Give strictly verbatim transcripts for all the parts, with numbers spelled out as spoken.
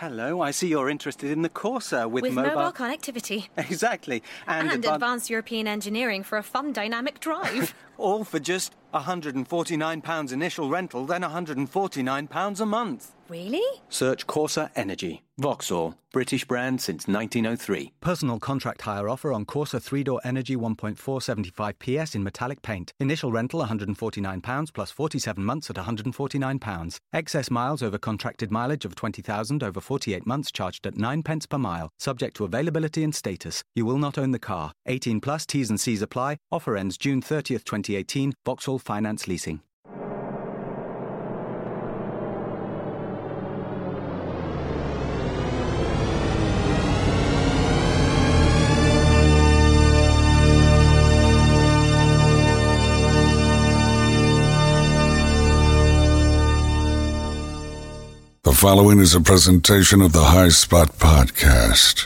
Hello, I see you're interested in the Corsa with, with mobile... mobile connectivity. Exactly. And, And advan- advanced European engineering for a fun, dynamic drive. All for just one hundred forty-nine pounds initial rental, then one hundred forty-nine pounds a month. Really? Search Corsa Energy. Vauxhall. British brand since nineteen oh three. Personal contract hire offer on Corsa three-door Energy one point four seven five P S in metallic paint. Initial rental one hundred forty-nine pounds plus forty-seven months at one hundred forty-nine pounds. Excess miles over contracted mileage of twenty thousand over forty-eight months charged at nine pence per mile. Subject to availability and status. You will not own the car. eighteen plus T's and C's apply. Offer ends June thirtieth, twenty eighteen. Vauxhall Finance Leasing. The following is a presentation of the High Spot Podcast.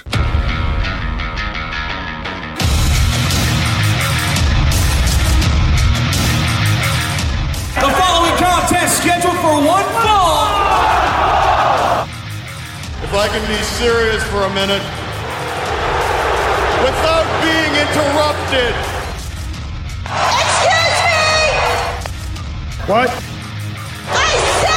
The following contest scheduled for one fall. If I can be serious for a minute, without being interrupted. Excuse me! What? I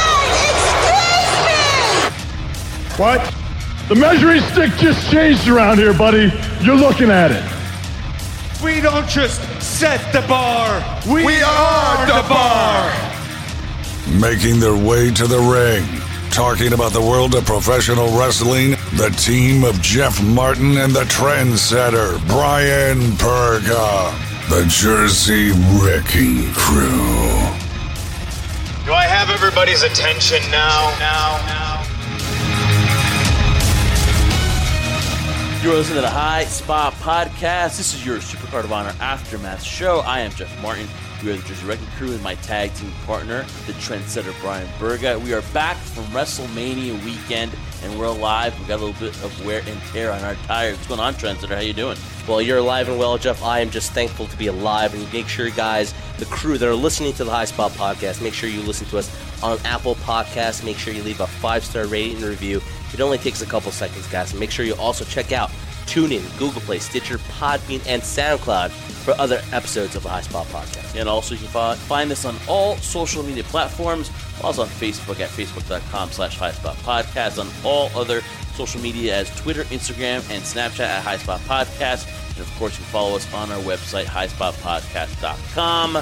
said, excuse me! What? The measuring stick just changed around here, buddy. You're looking at it. We don't just set the bar. We, We are the bar. Making their way to the ring, talking about the world of professional wrestling, the team of Jeff Martin and the trendsetter, Brian Perga, the Jersey Wrecking Crew. Do I have everybody's attention now? Now, now. You're listening to the High Spot Podcast. This is your Supercard of Honor Aftermath show. I am Jeff Martin. We are the Jersey Wrecking Crew and my tag team partner, the trendsetter Brian Berga. We are back from WrestleMania weekend, and we're alive. We've got a little bit of wear and tear on our tires. What's going on, trendsetter? How you doing? Well, you're alive and well, Jeff. I am just thankful to be alive. And make sure, guys, the crew that are listening to the High Spot Podcast, make sure you listen to us on Apple Podcasts. Make sure you leave a five-star rating and review. It only takes a couple seconds, guys. And make sure you also check out TuneIn, Google Play, Stitcher, Podbean, and SoundCloud for other episodes of the High Spot Podcast. And also, you can find us on all social media platforms. Also on Facebook at facebook.com slash Highspot Podcast. On all other social media as Twitter, Instagram, and Snapchat at High Spot Podcast. And of course, you can follow us on our website, high spot podcast dot com.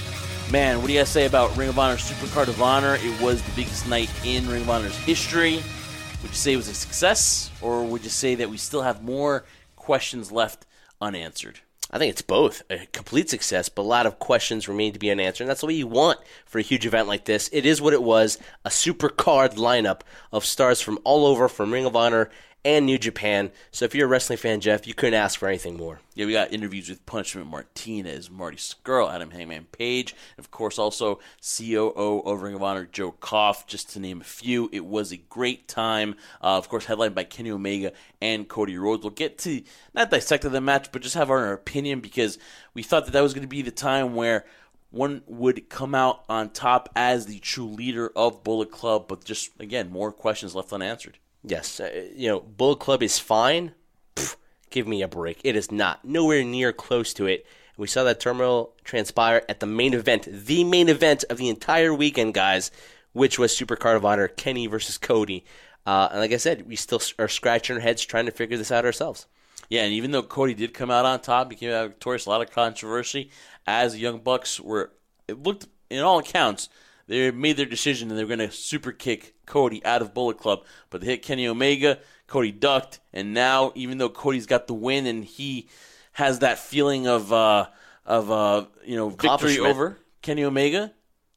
Man, what do you guys say about Ring of Honor Supercard of Honor? It was the biggest night in Ring of Honor's history. Would you say it was a success, or would you say that we still have more questions left unanswered? I think it's both. A complete success, but a lot of questions remain to be unanswered. And that's what you want for a huge event like this. It is what it was, a super card lineup of stars from all over, from Ring of Honor and New Japan. So if you're a wrestling fan, Jeff, you couldn't ask for anything more. Yeah, we got interviews with Punishment Martinez, Marty Scurll, Adam Hangman Page, and of course also C O O of Ring of Honor, Joe Koff, just to name a few. It was a great time. Uh, of course, headlined by Kenny Omega and Cody Rhodes. We'll get to, not dissect the match, but just have our opinion, because we thought that that was going to be the time where one would come out on top as the true leader of Bullet Club, but just, again, more questions left unanswered. Yes, uh, you know, Bullet Club is fine. Pfft, give me a break. It is not. Nowhere near close to it. We saw that turmoil transpire at the main event, the main event of the entire weekend, guys, which was Supercard of Honor, Kenny versus Cody. Uh, and like I said, we still are scratching our heads trying to figure this out ourselves. Yeah, and even though Cody did come out on top, he came out victorious, a lot of controversy, as the Young Bucks were, it looked, in all accounts, they made their decision and they were going to super kick Cody out of Bullet Club. But they hit Kenny Omega, Cody ducked, and now, even though Cody's got the win and he has that feeling of, uh, of uh, you know, victory over Kenny Omega,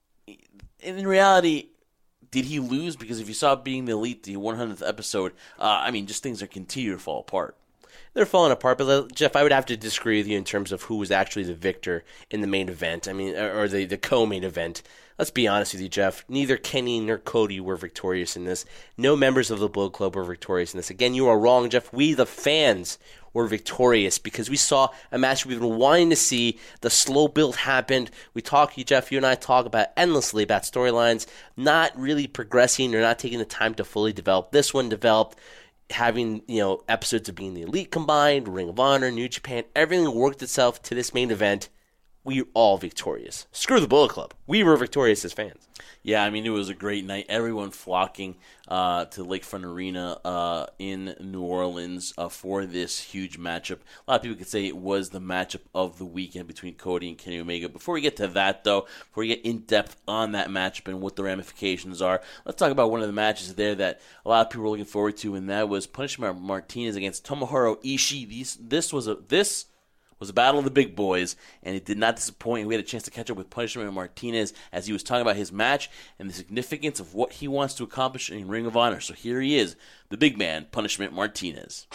in reality, did he lose? Because if you saw Being the Elite, the one hundredth episode, uh, I mean, just things are continue to fall apart. they're falling apart. But Jeff, I would have to disagree with you in terms of who was actually the victor in the main event. I mean, or the, the co-main event. Let's be honest with you, Jeff. Neither Kenny nor Cody were victorious in this. No members of the Bullet Club were victorious in this. Again, you are wrong, Jeff. We, the fans, were victorious because we saw a match we've been wanting to see. The slow build happened. We talk, Jeff, you and I talk about endlessly about storylines not really progressing or not taking the time to fully develop. This one developed, having, you know, episodes of being the Elite combined, Ring of Honor, New Japan, everything worked itself to this main event. We were all victorious. Screw the Bullet Club. We were victorious as fans. Yeah, I mean, it was a great night. Everyone flocking uh, to Lakefront Arena uh, in New Orleans uh, for this huge matchup. A lot of people could say it was the matchup of the weekend between Cody and Kenny Omega. Before we get to that, though, before we get in-depth on that matchup and what the ramifications are, let's talk about one of the matches there that a lot of people were looking forward to, and that was Punishment Martinez against Tomohiro Ishii. These, this was a... this. was a battle of the big boys, and it did not disappoint. We had a chance to catch up with Punishment Martinez as he was talking about his match and the significance of what he wants to accomplish in Ring of Honor. So here he is, the big man, Punishment Martinez.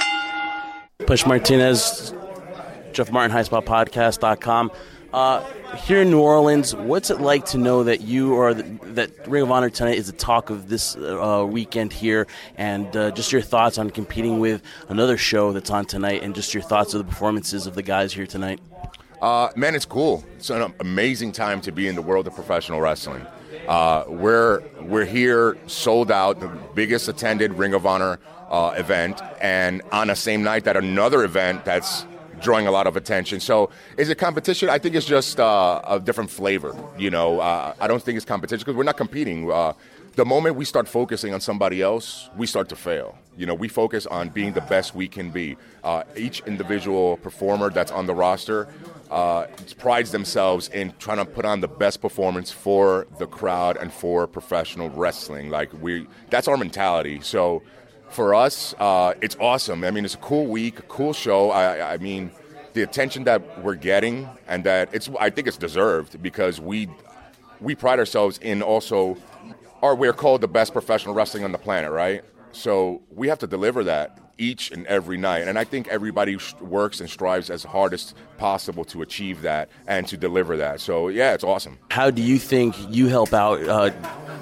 Push Martinez, Jeff Martin, high spot podcast dot com. Uh, here in New Orleans, what's it like to know that you are the, that Ring of Honor tonight is the talk of this uh, weekend here, and uh, just your thoughts on competing with another show that's on tonight, and just your thoughts of the performances of the guys here tonight? Uh, man, it's cool. It's an amazing time to be in the world of professional wrestling. Uh, we're we're here, sold out, the biggest attended Ring of Honor uh, event, and on the same night that another event that's drawing a lot of attention. So is it competition? I think it's just uh, a different flavor. You know, uh, I don't think it's competition because we're not competing. Uh, the moment we start focusing on somebody else, we start to fail. You know, we focus on being the best we can be. Uh, each individual performer that's on the roster uh, prides themselves in trying to put on the best performance for the crowd and for professional wrestling. Like we, that's our mentality. So for us, uh, it's awesome. I mean, it's a cool week, a cool show. I, I mean, the attention that we're getting, and that it's, I think it's deserved because we, we pride ourselves in also, or we're called the best professional wrestling on the planet, right? So we have to deliver that each and every night, and I think everybody works and strives as hard as possible to achieve that and to deliver that. So yeah, it's awesome. How do you think you help out Uh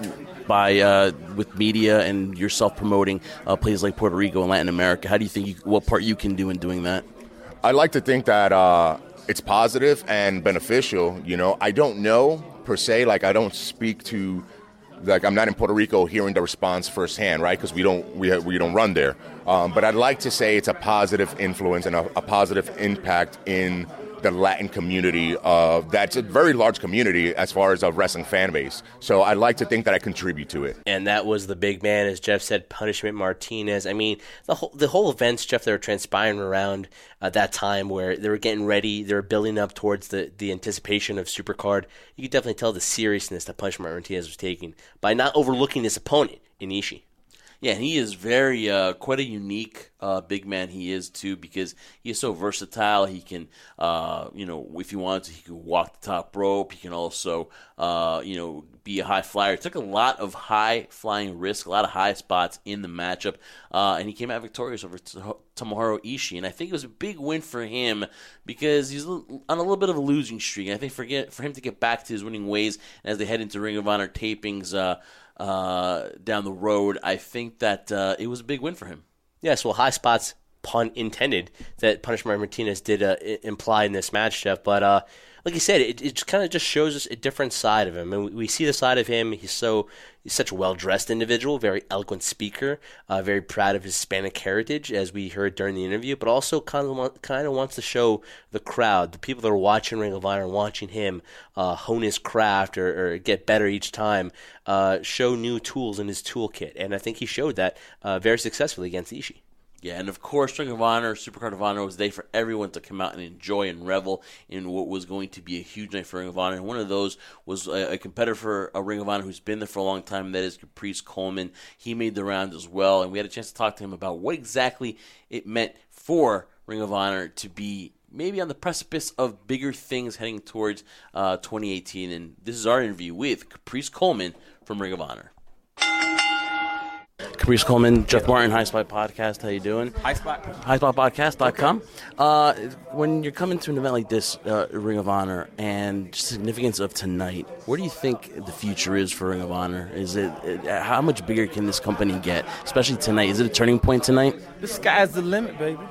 by uh, with media and yourself promoting uh, places like Puerto Rico and Latin America? How do you think you, what part you can do in doing that? I like to think that uh, it's positive and beneficial. You know, I don't know per se. Like I don't speak to, like I'm not in Puerto Rico hearing the response firsthand, right? Because we don't we we don't run there. Um, but I'd like to say it's a positive influence and a, a positive impact in the Latin community. Uh, that's a very large community as far as a wrestling fan base. So I'd like to think that I contribute to it. And that was the big man, as Jeff said, Punishment Martinez. I mean, the whole the whole events, Jeff, that were transpiring around at that time where they were getting ready, they were building up towards the, the anticipation of Supercard. You could definitely tell the seriousness that Punishment Martinez was taking by not overlooking his opponent in Ishii. Yeah, and he is very, uh, quite a unique uh, big man he is, too, because he is so versatile. He can, uh, you know, if he wanted to, he could walk the top rope. He can also, uh, you know, be a high flyer. He took a lot of high-flying risk, a lot of high spots in the matchup, uh, and he came out victorious over Tomohiro Ishii. And I think it was a big win for him because he's on a little bit of a losing streak. And I think for, get, for him to get back to his winning ways as they head into Ring of Honor tapings, uh, Uh, down the road, I think that uh, it was a big win for him. Yes, well, high spots, pun intended, that Punishment Martinez did uh, imply in this match, Jeff. But uh, like you said, it, it kind of just shows us a different side of him. And we, we see the side of him. He's so he's such a well-dressed individual, very eloquent speaker, uh, very proud of his Hispanic heritage, as we heard during the interview, but also kind of want, kind of wants to show the crowd, the people that are watching Ring of Honor and watching him uh, hone his craft or, or get better each time, uh, show new tools in his toolkit. And I think he showed that uh, very successfully against Ishii. Yeah, and of course, Ring of Honor, Supercard of Honor was a day for everyone to come out and enjoy and revel in what was going to be a huge night for Ring of Honor. And one of those was a, a competitor for a Ring of Honor who's been there for a long time, and that is Caprice Coleman. He made the rounds as well, and we had a chance to talk to him about what exactly it meant for Ring of Honor to be maybe on the precipice of bigger things heading towards uh, twenty eighteen. And this is our interview with Caprice Coleman from Ring of Honor. Caprice Coleman, Jeff Martin, High Spot Podcast. How you doing? High Spot. high spot podcast dot com. Uh, when you're coming to an event like this, uh, Ring of Honor, and significance of tonight, where do you think the future is for Ring of Honor? Is it, it how much bigger can this company get, especially tonight? Is it a turning point tonight? The sky's the limit, baby.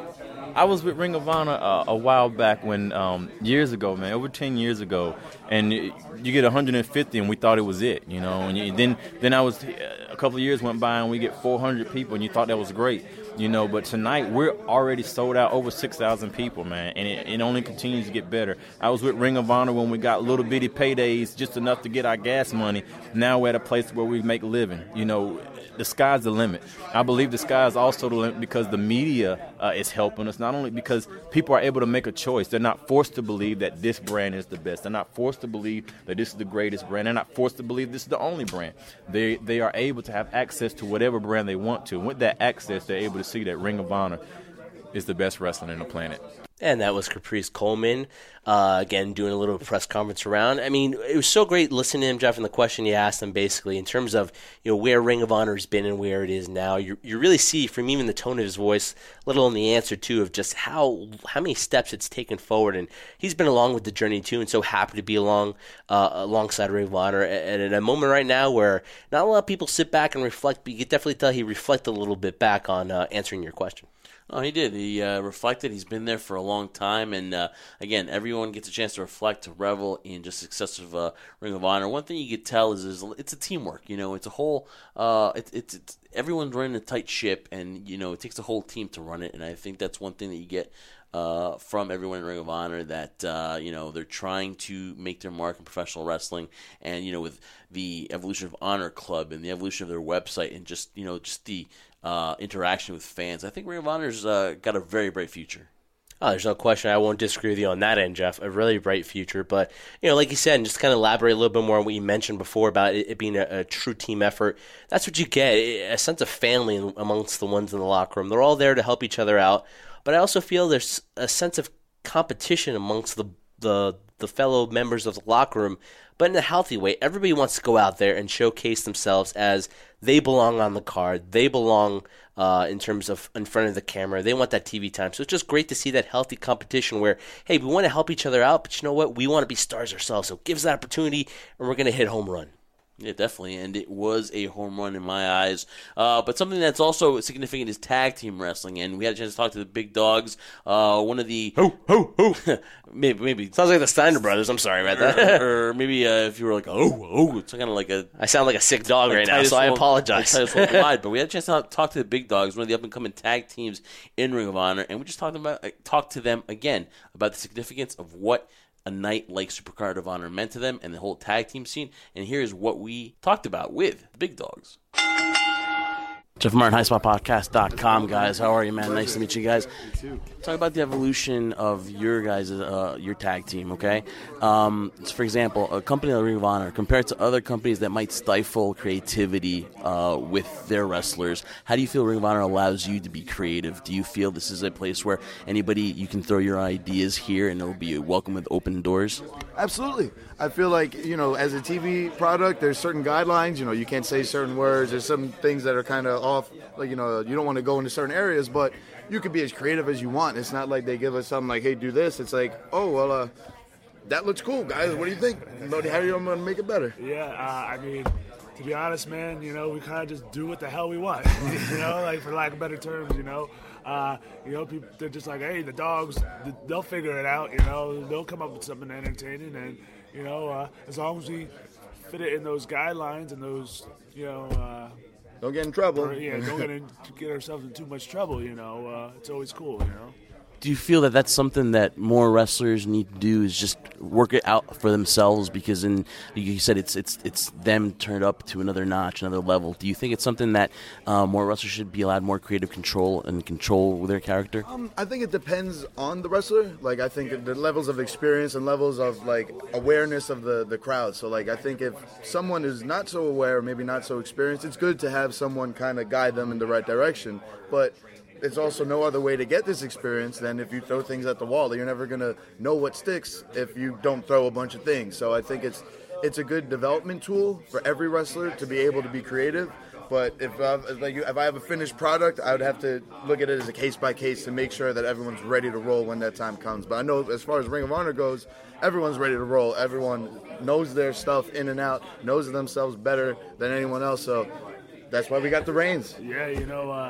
I was with Ring of Honor uh, a while back when, um, years ago, man, over ten years ago, and you get one hundred fifty, and we thought it was it, you know. And you, then, then I was a couple of years went by, and we get four hundred people, and you thought that was great, you know. But tonight we're already sold out, over six thousand people, man, and it, it only continues to get better. I was with Ring of Honor when we got little bitty paydays, just enough to get our gas money. Now we're at a place where we make a living, you know. The sky's the limit. I believe the sky is also the limit because the media uh, is helping us, not only because people are able to make a choice. They're not forced to believe that this brand is the best. They're not forced to believe that this is the greatest brand. They're not forced to believe this is the only brand. They they are able to have access to whatever brand they want to. And with that access, they're able to see that Ring of Honor is the best wrestling on the planet. And that was Caprice Coleman, uh, again, doing a little press conference around. I mean, it was so great listening to him, Jeff, and the question you asked him, basically, in terms of, you know, where Ring of Honor has been and where it is now. You you really see from even the tone of his voice, let alone the answer, too, of just how how many steps it's taken forward. And he's been along with the journey, too, and so happy to be along uh, alongside Ring of Honor. And in a moment right now where not a lot of people sit back and reflect, but you can definitely tell he reflected a little bit back on uh, answering your question. Oh, he did. He uh, reflected. He's been there for a long time. And, uh, again, everyone gets a chance to reflect, to revel in just success of uh, Ring of Honor. One thing you could tell is, is it's a teamwork. You know, it's a whole uh, – it, it's, it's everyone's running a tight ship, and, you know, it takes a whole team to run it. And I think that's one thing that you get uh, from everyone in Ring of Honor, that, uh, you know, they're trying to make their mark in professional wrestling. And, you know, with the evolution of Honor Club and the evolution of their website and just, you know, just the – Uh, interaction with fans, I think Ring of Honor's uh, got a very bright future. Oh, there's no question. I won't disagree with you on that end, Jeff. A really bright future. But, you know, like you said, and just kind of elaborate a little bit more on what you mentioned before about it, it being a, a true team effort. That's what you get, a sense of family amongst the ones in the locker room. They're all there to help each other out. But I also feel there's a sense of competition amongst the the, the fellow members of the locker room, but in a healthy way. Everybody wants to go out there and showcase themselves as they belong on the card. They belong uh, in terms of in front of the camera. They want that T V time. So it's just great to see that healthy competition where, hey, we want to help each other out, but you know what? We want to be stars ourselves. So give us that opportunity, and we're going to hit home run. Yeah, definitely, and it was a home run in my eyes. Uh, but something that's also significant is tag team wrestling, and we had a chance to talk to the big dogs. Uh, one of the ho ho ho, maybe maybe sounds like the Steiner brothers. I'm sorry about that. or, or maybe uh, if you were like oh oh, it's kind of like a. I sound like a sick dog like right Titus now, so I apologize. Like lied, but we had a chance to talk to the big dogs, one of the up and coming tag teams in Ring of Honor, and we just talked about uh, talked to them again about the significance of what a night like Supercard of Honor meant to them and the whole tag team scene. And here's what we talked about with the big dogs. Jeff Martin, high spot podcast dot com, guys. How are you, man? Nice to meet you guys. You too. Talk about the evolution of your guys, uh, your tag team, okay? Um, for example, a company like Ring of Honor, compared to other companies that might stifle creativity uh, with their wrestlers, how do you feel Ring of Honor allows you to be creative? Do you feel this is a place where anybody, you can throw your ideas here and it'll be welcome with open doors? Absolutely. I feel like, you know, as a T V product, there's certain guidelines. You know, you can't say certain words. There's some things that are kind of off. Like, you know, you don't want to go into certain areas, but you can be as creative as you want. It's not like they give us something like, hey, do this. It's like, oh, well, uh, that looks cool, guys. What do you think? How are you going to make it better? Yeah, uh, I mean, to be honest, man, you know, we kind of just do what the hell we want. You know, like, for lack of better terms, you know. Uh, you know, people, they're just like, hey, the dogs, they'll figure it out, you know. They'll come up with something entertaining, and, you know, uh, as long as we fit it in those guidelines and those, you know. Uh, don't get in trouble. Or, yeah, don't get, in, get ourselves in too much trouble, you know. Uh, it's always cool, you know. Do you feel that that's something that more wrestlers need to do, is just work it out for themselves? Because, in you said, it's it's it's them turned up to another notch, another level. Do you think it's something that uh, more wrestlers should be allowed more creative control and control with their character? Um, I think it depends on the wrestler. Like, I think the levels of experience and levels of, like, awareness of the, the crowd. So, like, I think if someone is not so aware, maybe not so experienced, it's good to have someone kind of guide them in the right direction. But it's also no other way to get this experience than if you throw things at the wall. You're never going to know what sticks if you don't throw a bunch of things. So I think it's it's a good development tool for every wrestler to be able to be creative. But if uh, like if I have a finished product, I would have to look at it as a case by case to make sure that everyone's ready to roll when that time comes. But I know as far as Ring of Honor goes, everyone's ready to roll. Everyone knows their stuff in and out, knows themselves better than anyone else. So that's why we got the reins. Yeah, you know, uh,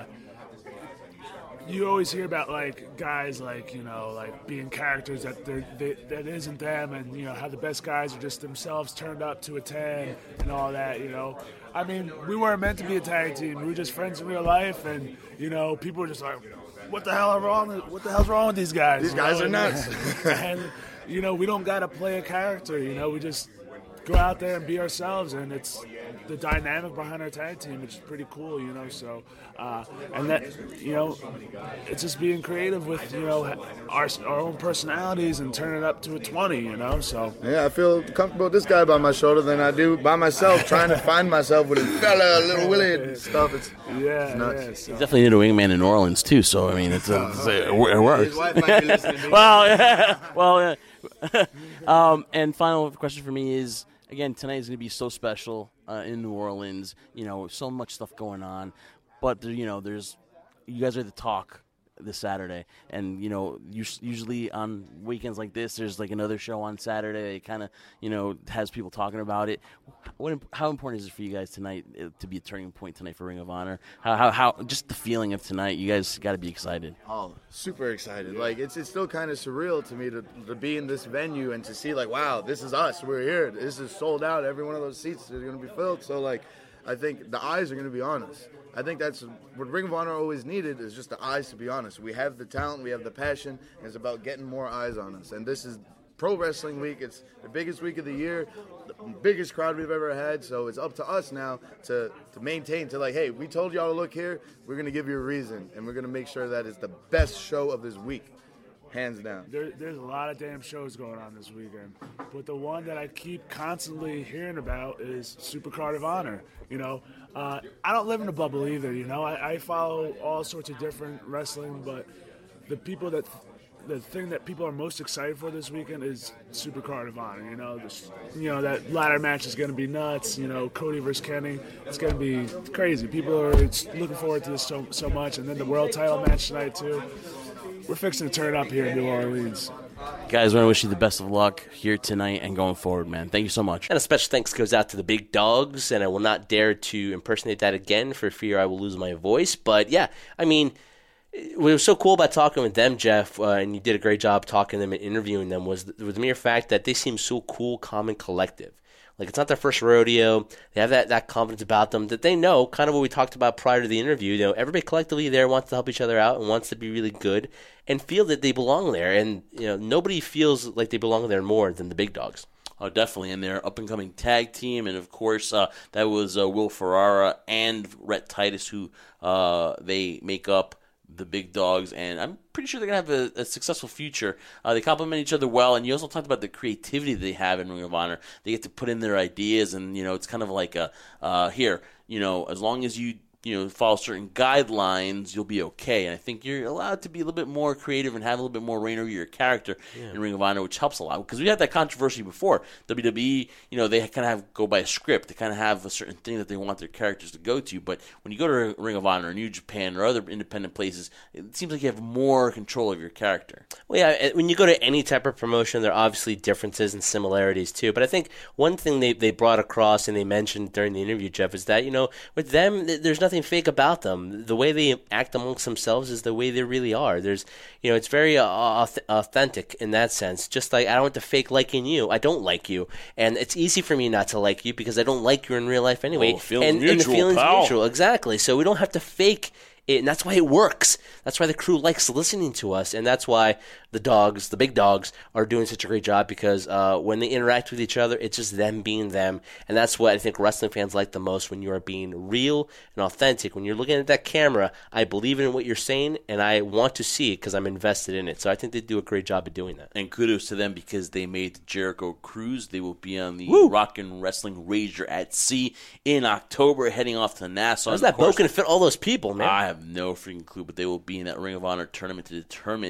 you always hear about like guys like you know like being characters that they're they, that isn't them, and you know how the best guys are just themselves turned up to a ten and all that. You know, I mean, we weren't meant to be a tag team. We were just friends in real life, and you know, people were just like, "What the hell are wrong? What the hell's wrong with these guys? These you guys know? are nuts." And you know, we don't gotta play a character. You know, we just go out there and be ourselves, and it's the dynamic behind our tag team, which is pretty cool, you know. So, uh, and that, you know, it's just being creative with, you know, our our own personalities and turning it up to a twenty, you know. So yeah, I feel comfortable with this guy by my shoulder than I do by myself, trying to find myself with a fella, little Willie and stuff. It's yeah, it's nuts. yeah. So. You definitely need a wingman in New Orleans too. So I mean, it's, a, it's a, it works. His wife might be listening to well, yeah, well, yeah. um, and final question for me is. Again, tonight is going to be so special uh, in New Orleans. You know, so much stuff going on. But, there, you know, there's you guys are the talk this Saturday. And, you know, usually on weekends like this, there's like another show on Saturday. It kind of, you know, has people talking about it. What, how important is it for you guys tonight to be a turning point tonight for Ring of Honor? How, how, how just the feeling of tonight, you guys got to be excited. Oh, super excited. Like, it's it's still kind of surreal to me to, to be in this venue and to see, like, wow, this is us. We're here. This is sold out. Every one of those seats is going to be filled. So, like, I think the eyes are going to be on us. I think that's what Ring of Honor always needed is just the eyes, to be honest. We have the talent, we have the passion, and it's about getting more eyes on us. And this is Pro Wrestling Week. It's the biggest week of the year, the biggest crowd we've ever had. So it's up to us now to, to maintain, to like, hey, we told y'all to look here. We're going to give you a reason, and we're going to make sure that it's the best show of this week. Hands down. There, there's a lot of damn shows going on this weekend, but the one that I keep constantly hearing about is Supercard of Honor. You know, uh, I don't live in a bubble either. You know, I, I follow all sorts of different wrestling, but the people that, the thing that people are most excited for this weekend is Supercard of Honor. You know, this, you know that ladder match is going to be nuts. You know, Cody versus Kenny, it's going to be crazy. People are looking forward to this so so much, and then the world title match tonight too. We're fixing to turn up here in New Orleans. Guys, I want to wish you the best of luck here tonight and going forward, man. Thank you so much. And a special thanks goes out to the Big Dogs, and I will not dare to impersonate that again for fear I will lose my voice. But, yeah, I mean, what was so cool about talking with them, Jeff, uh, and you did a great job talking to them and interviewing them, was the, was the mere fact that they seem so cool, calm, and collective. Like, it's not their first rodeo. They have that, that confidence about them that they know, kind of what we talked about prior to the interview. You know, everybody collectively there wants to help each other out and wants to be really good and feel that they belong there. And, you know, nobody feels like they belong there more than the Big Dogs. Oh, definitely. And their up-and-coming tag team. And, of course, uh, that was uh, Will Ferrara and Rhett Titus who uh, they make up the Big Dogs, and I'm pretty sure they're going to have a, a successful future. Uh, they complement each other well, and you also talked about the creativity they have in Ring of Honor. They get to put in their ideas, and, you know, it's kind of like, a uh, here, you know, as long as you, you know, follow certain guidelines, you'll be okay. And I think you're allowed to be a little bit more creative and have a little bit more reign over your character yeah. in Ring of Honor, which helps a lot. Because we had that controversy before. W W E, you know, they kind of have go by a script. They kind of have a certain thing that they want their characters to go to. But when you go to Ring of Honor, New Japan, or other independent places, it seems like you have more control of your character. Well, yeah, when you go to any type of promotion, there are obviously differences and similarities, too. But I think one thing they, they brought across and they mentioned during the interview, Jeff, is that, you know, with them, there's nothing fake about them. The way they act amongst themselves is the way they really are. There's, you know, it's very uh, authentic in that sense. Just like I don't want to fake liking you. I don't like you, and it's easy for me not to like you because I don't like you in real life anyway. Oh, feelings and, mutual, and the feelings pal. mutual, exactly. So we don't have to fake it, and that's why it works. That's why the crew likes listening to us, and that's why the dogs, the Big Dogs, are doing such a great job because uh, when they interact with each other, it's just them being them, and that's what I think wrestling fans like the most, when you are being real and authentic. When you're looking at that camera, I believe in what you're saying, and I want to see it because I'm invested in it. So I think they do a great job of doing that. And kudos to them because they made the Jericho Cruise. They will be on the Woo! Rockin' Wrestling Rager at Sea in October, heading off to Nassau. How's that boat going to fit all those people, man? I have no freaking clue, but they will be in that Ring of Honor tournament to determine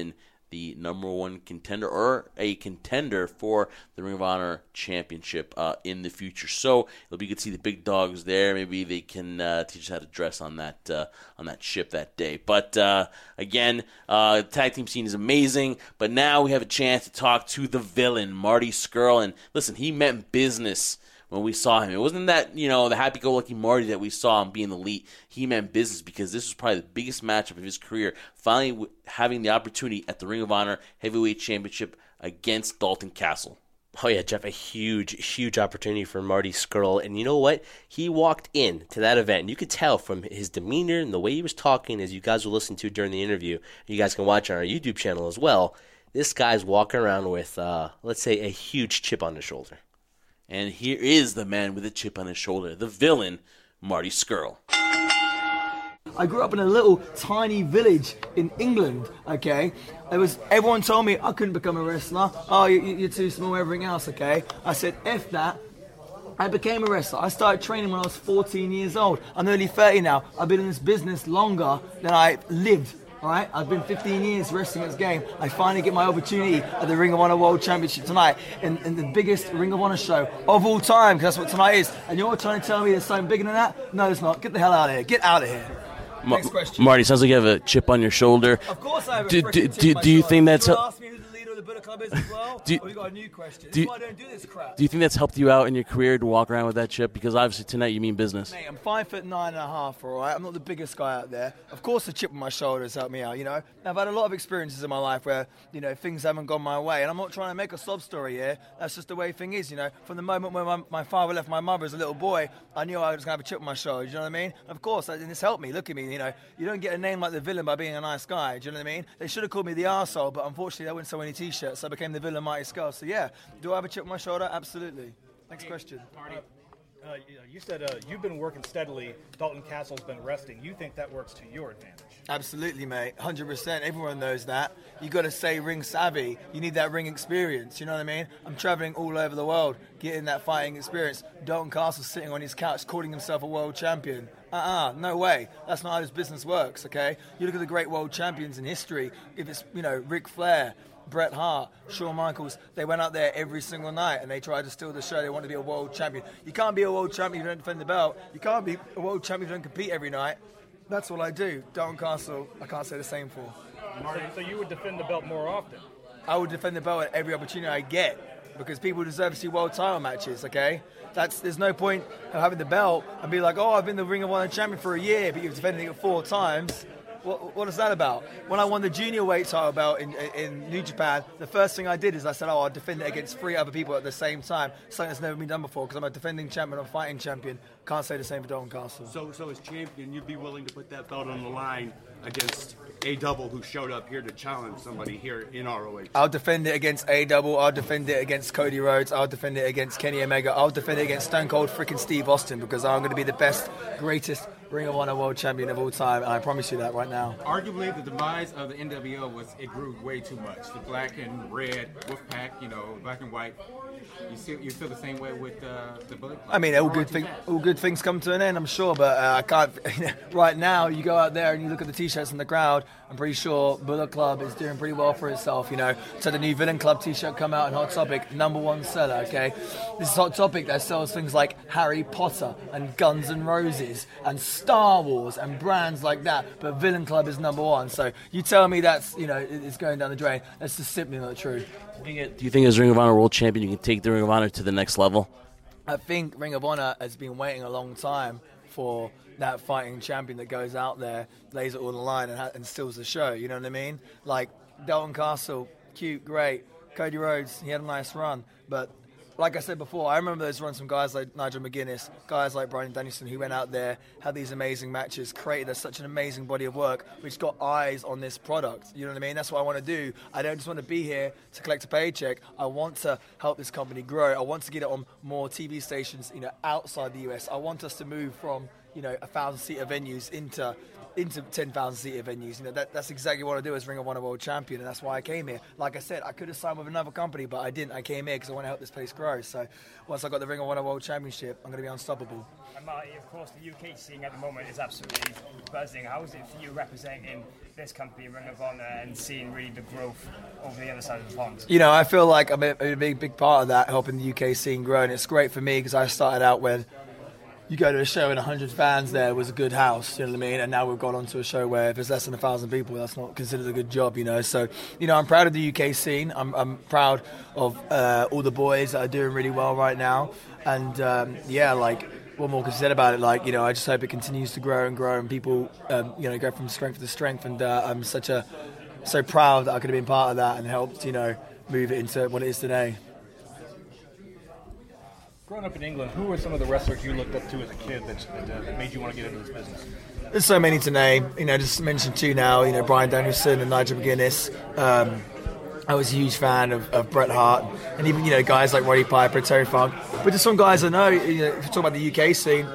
the number one contender or a contender for the Ring of Honor Championship uh, in the future. So it'll be good to see the big dogs there. Maybe they can uh, teach us how to dress on that uh, on that ship that day. But uh, again, uh, the tag team scene is amazing. But now we have a chance to talk to the villain, Marty Scurll. And listen, he meant business when we saw him. It wasn't that, you know, the happy-go-lucky Marty that we saw him being elite. He meant business because this was probably the biggest matchup of his career, finally w- having the opportunity at the Ring of Honor Heavyweight Championship against Dalton Castle. Oh, yeah, Jeff, a huge, huge opportunity for Marty Scurll. And you know what? He walked in to that event, and you could tell from his demeanor and the way he was talking, as you guys will listen to during the interview. You guys can watch on our YouTube channel as well. This guy's walking around with, uh, let's say, a huge chip on his shoulder. And here is the man with a chip on his shoulder, the villain, Marty Scurll. I grew up in a little tiny village in England, okay? It was, everyone told me I couldn't become a wrestler. Oh, you, you're too small, everything else, okay? I said, F that. I became a wrestler. I started training when I was fourteen years old. I'm nearly thirty now. I've been in this business longer than I lived. All right, I've been fifteen years wrestling this game. I finally get my opportunity at the Ring of Honor World Championship tonight in, in the biggest Ring of Honor show of all time, because that's what tonight is. And you're trying to tell me there's something bigger than that? No, it's not. Get the hell out of here. Get out of here. Ma- Next question. Marty, sounds like you have a chip on your shoulder. Of course I have a do, freaking do, chip do, on my do you shoulder. think that's... You want to ask me who the leader of the Bullet Club is as well? Do you, oh, we got a new question. Do This you, is why I don't do this crap. Do you think that's helped you out in your career to walk around with that chip? Because obviously tonight you mean business. Mate, I'm five foot nine and a half, all right? I'm not the biggest guy out there. Of course the chip on my shoulder has helped me out, you know? I've had a lot of experiences in my life where, you know, things haven't gone my way. And I'm not trying to make a sob story here. That's just the way thing is, you know? From the moment when my, my father left my mother as a little boy, I knew I was going to have a chip on my shoulder, do you know what I mean? Of course, and it's helped me. Look at me, you know? You don't get a name like the villain by being a nice guy, do you know what I mean? They should have called me the arsehole, but unfortunately I wouldn't sell any T-shirts, so I became the villain Marty Scurll. So yeah, do I have a chip on my shoulder? Absolutely. Next hey, question. Marty, uh, you said uh, you've been working steadily. Dalton Castle's been resting. You think that works to your advantage? Absolutely, mate. one hundred percent. Everyone knows that. You got to say ring savvy. You need that ring experience. You know what I mean? I'm traveling all over the world, getting that fighting experience. Dalton Castle's sitting on his couch, calling himself a world champion. Uh-uh, no way. That's not how this business works, okay? You look at the great world champions in history. If it's, you know, Ric Flair, Bret Hart, Shawn Michaels, they went out there every single night and they tried to steal the show. They want to be a world champion. You can't be a world champion if you don't defend the belt. You can't be a world champion if you don't compete every night. That's what I do. Dalton Castle, I can't say the same for. Marty, so you would defend the belt more often? I would defend the belt at every opportunity I get because people deserve to see world title matches, okay? That's There's no point of having the belt and be like, oh, I've been the Ring of Honor champion for a year, but you've defended it four times. What, what is that about? When I won the junior weight title belt in, in New Japan, the first thing I did is I said, oh, I'll defend it against three other people at the same time. Something that's never been done before because I'm a defending champion, I'm a fighting champion. Can't say the same for Dalton Castle. So, so as champion, you'd be willing to put that belt on the line against A Double, who showed up here to challenge somebody here in R O H? I'll defend it against A Double. I'll defend it against Cody Rhodes. I'll defend it against Kenny Omega. I'll defend it against Stone Cold freaking Steve Austin because I'm going to be the best, greatest Ring of Honor World Champion of all time, and I promise you that right now. Arguably, the demise of the N W O was it grew way too much. The black and red Wolfpack, you know, black and white. You see, you feel the same way with uh, the Bullet Club? I mean, all good things, all good things come to an end, I'm sure, but uh, I can't. Right now, you go out there and you look at the T-shirts in the crowd. I'm pretty sure Bullet Club is doing pretty well for itself, you know. So the new Villain Club T-shirt come out in Hot Topic, number one seller. Okay, this is Hot Topic that sells things like Harry Potter and Guns N' Roses and Star Wars and brands like that. But Villain Club is number one. So you tell me that's, you know, it's going down the drain. That's just simply not true. Do you think as Ring of Honor World Champion you can take the Ring of Honor to the next level? I think Ring of Honor has been waiting a long time for that fighting champion that goes out there, lays it all on the line and, ha- and steals the show, you know what I mean? Like Dalton Castle, cute, great. Cody Rhodes, he had a nice run. But like I said before, I remember those runs from guys like Nigel McGuinness, guys like Bryan Danielson, who went out there, had these amazing matches, created a, such an amazing body of work, which got eyes on this product. You know what I mean? That's what I want to do. I don't just want to be here to collect a paycheck. I want to help this company grow. I want to get it on more T V stations, you know, outside the U S. I want us to move from, you know, a thousand-seater venues into into ten thousand seater venues. You know, that, that's exactly what I do as Ring of Honor World Champion, and that's why I came here. Like I said, I could have signed with another company, but I didn't. I came here because I want to help this place grow. So once I got the Ring of Honor World Championship, I'm going to be unstoppable. And Marty, of course, the U K scene at the moment is absolutely buzzing. How is it for you representing this company, Ring of Honor, and seeing really the growth over the other side of the pond? You know, I feel like I'm a, a big, big part of that, helping the U K scene grow, and it's great for me because I started out when you go to a show and one hundred fans there was a good house, you know what I mean? And now we've gone on to a show where if there's less than one thousand people, that's not considered a good job, you know? So, you know, I'm proud of the U K scene. I'm, I'm proud of uh, all the boys that are doing really well right now. And, um, yeah, like, what more can be said about it? Like, you know, I just hope it continues to grow and grow and people, um, you know, go from strength to strength. And uh, I'm such a, so proud that I could have been part of that and helped, you know, move it into what it is today. Growing up in England, who were some of the wrestlers you looked up to as a kid that, that, uh, that made you want to get into this business? There's so many to name. You know, just mention two now. You know, Bryan Danielson and Nigel McGuinness. Um, I was a huge fan of, of Bret Hart, and even you know guys like Roddy Piper, Terry Funk. But just some guys I know. You know, if you talk about the U K scene,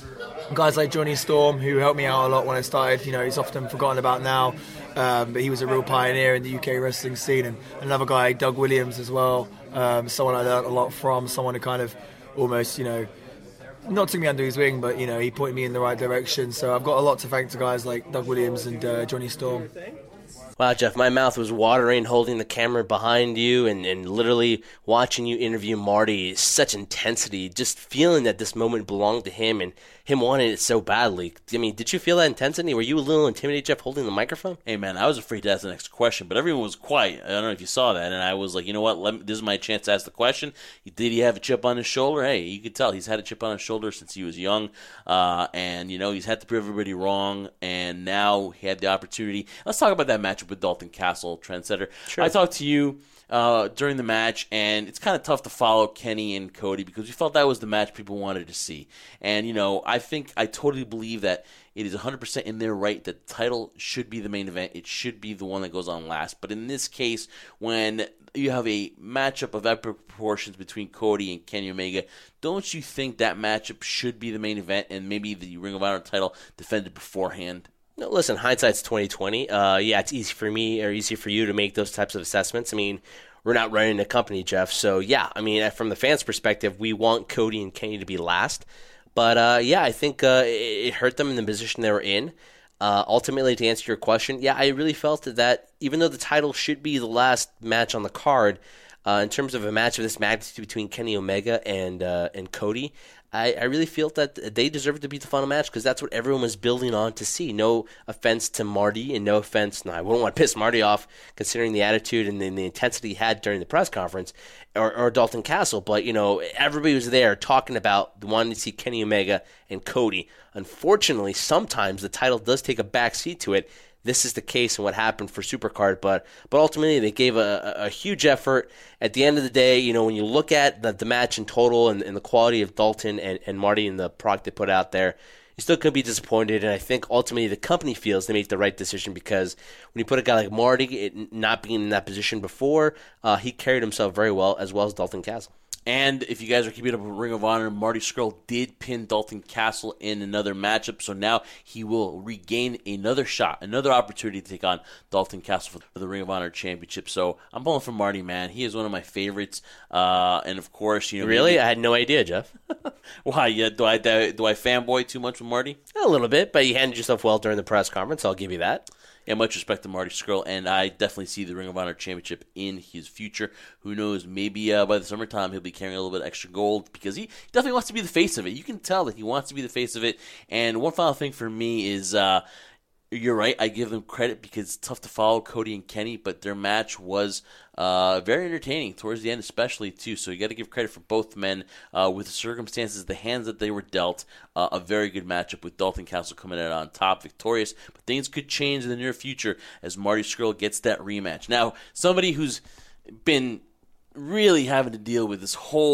guys like Johnny Storm, who helped me out a lot when I started. You know, he's often forgotten about now, um, but he was a real pioneer in the U K wrestling scene. And another guy, Doug Williams, as well. Um, someone I learned a lot from. Someone who kind of almost, you know, not took me under his wing, but, you know, he pointed me in the right direction. So I've got a lot to thank to guys like Doug Williams and uh, Johnny Storm. Wow, Jeff, my mouth was watering holding the camera behind you and, and literally watching you interview Marty. Such intensity, just feeling that this moment belonged to him and him wanting it so badly. I mean, did you feel that intensity? Were you a little intimidated, Jeff, holding the microphone? Hey, man, I was afraid to ask the next question, but everyone was quiet. I don't know if you saw that, and I was like, you know what, Let me, this is my chance to ask the question. Did he have a chip on his shoulder? Hey, you could tell he's had a chip on his shoulder since he was young, uh, and, you know, he's had to prove everybody wrong, and now he had the opportunity. Let's talk about that matchup with Dalton Castle, Trendsetter. Sure. I talked to you uh, during the match, and it's kind of tough to follow Kenny and Cody because we felt that was the match people wanted to see. And, you know, I think I totally believe that it is one hundred percent in their right that the title should be the main event. It should be the one that goes on last. But in this case, when you have a matchup of epic proportions between Cody and Kenny Omega, don't you think that matchup should be the main event and maybe the Ring of Honor title defended beforehand? No, listen, hindsight's twenty twenty. Uh, yeah, it's easy for me or easy for you to make those types of assessments. I mean, we're not running a company, Jeff. So, yeah, I mean, from the fans' perspective, we want Cody and Kenny to be last. But, uh, yeah, I think uh, it, it hurt them in the position they were in. Uh, ultimately, to answer your question, yeah, I really felt that even though the title should be the last match on the card, uh, in terms of a match of this magnitude between Kenny Omega and uh, and Cody, I, I really feel that they deserve to be the final match because that's what everyone was building on to see. No offense to Marty and no offense, no, I wouldn't want to piss Marty off considering the attitude and the, the intensity he had during the press conference or, or Dalton Castle. But, you know, everybody was there talking about wanting to see Kenny Omega and Cody. Unfortunately, sometimes the title does take a backseat to it. This is the case and what happened for Supercard, but but ultimately they gave a, a, a huge effort. At the end of the day, you know, when you look at the, the match in total and, and the quality of Dalton and, and Marty and the product they put out there, you still could be disappointed. And I think ultimately the company feels they made the right decision because when you put a guy like Marty, it, not being in that position before, uh, he carried himself very well, as well as Dalton Castle. And if you guys are keeping up with Ring of Honor, Marty Scurll did pin Dalton Castle in another matchup, so now he will regain another shot, another opportunity to take on Dalton Castle for the Ring of Honor Championship. So I'm pulling for Marty, man. He is one of my favorites, uh, and of course, you know, really, maybe... I had no idea, Jeff. Why? Yeah, do I do I fanboy too much with Marty? A little bit, but you handled yourself well during the press conference. I'll give you that. Yeah, much respect to Marty Scurll, and I definitely see the Ring of Honor Championship in his future. Who knows, maybe uh, by the summertime he'll be carrying a little bit extra gold because he definitely wants to be the face of it. You can tell that he wants to be the face of it. And one final thing for me is, uh, you're right, I give them credit because it's tough to follow Cody and Kenny, but their match was uh, very entertaining towards the end especially, too. So you got to give credit for both men uh, with the circumstances, the hands that they were dealt. Uh, a very good matchup with Dalton Castle coming out on top, victorious. But things could change in the near future as Marty Scurll gets that rematch. Now, somebody who's been really having to deal with this whole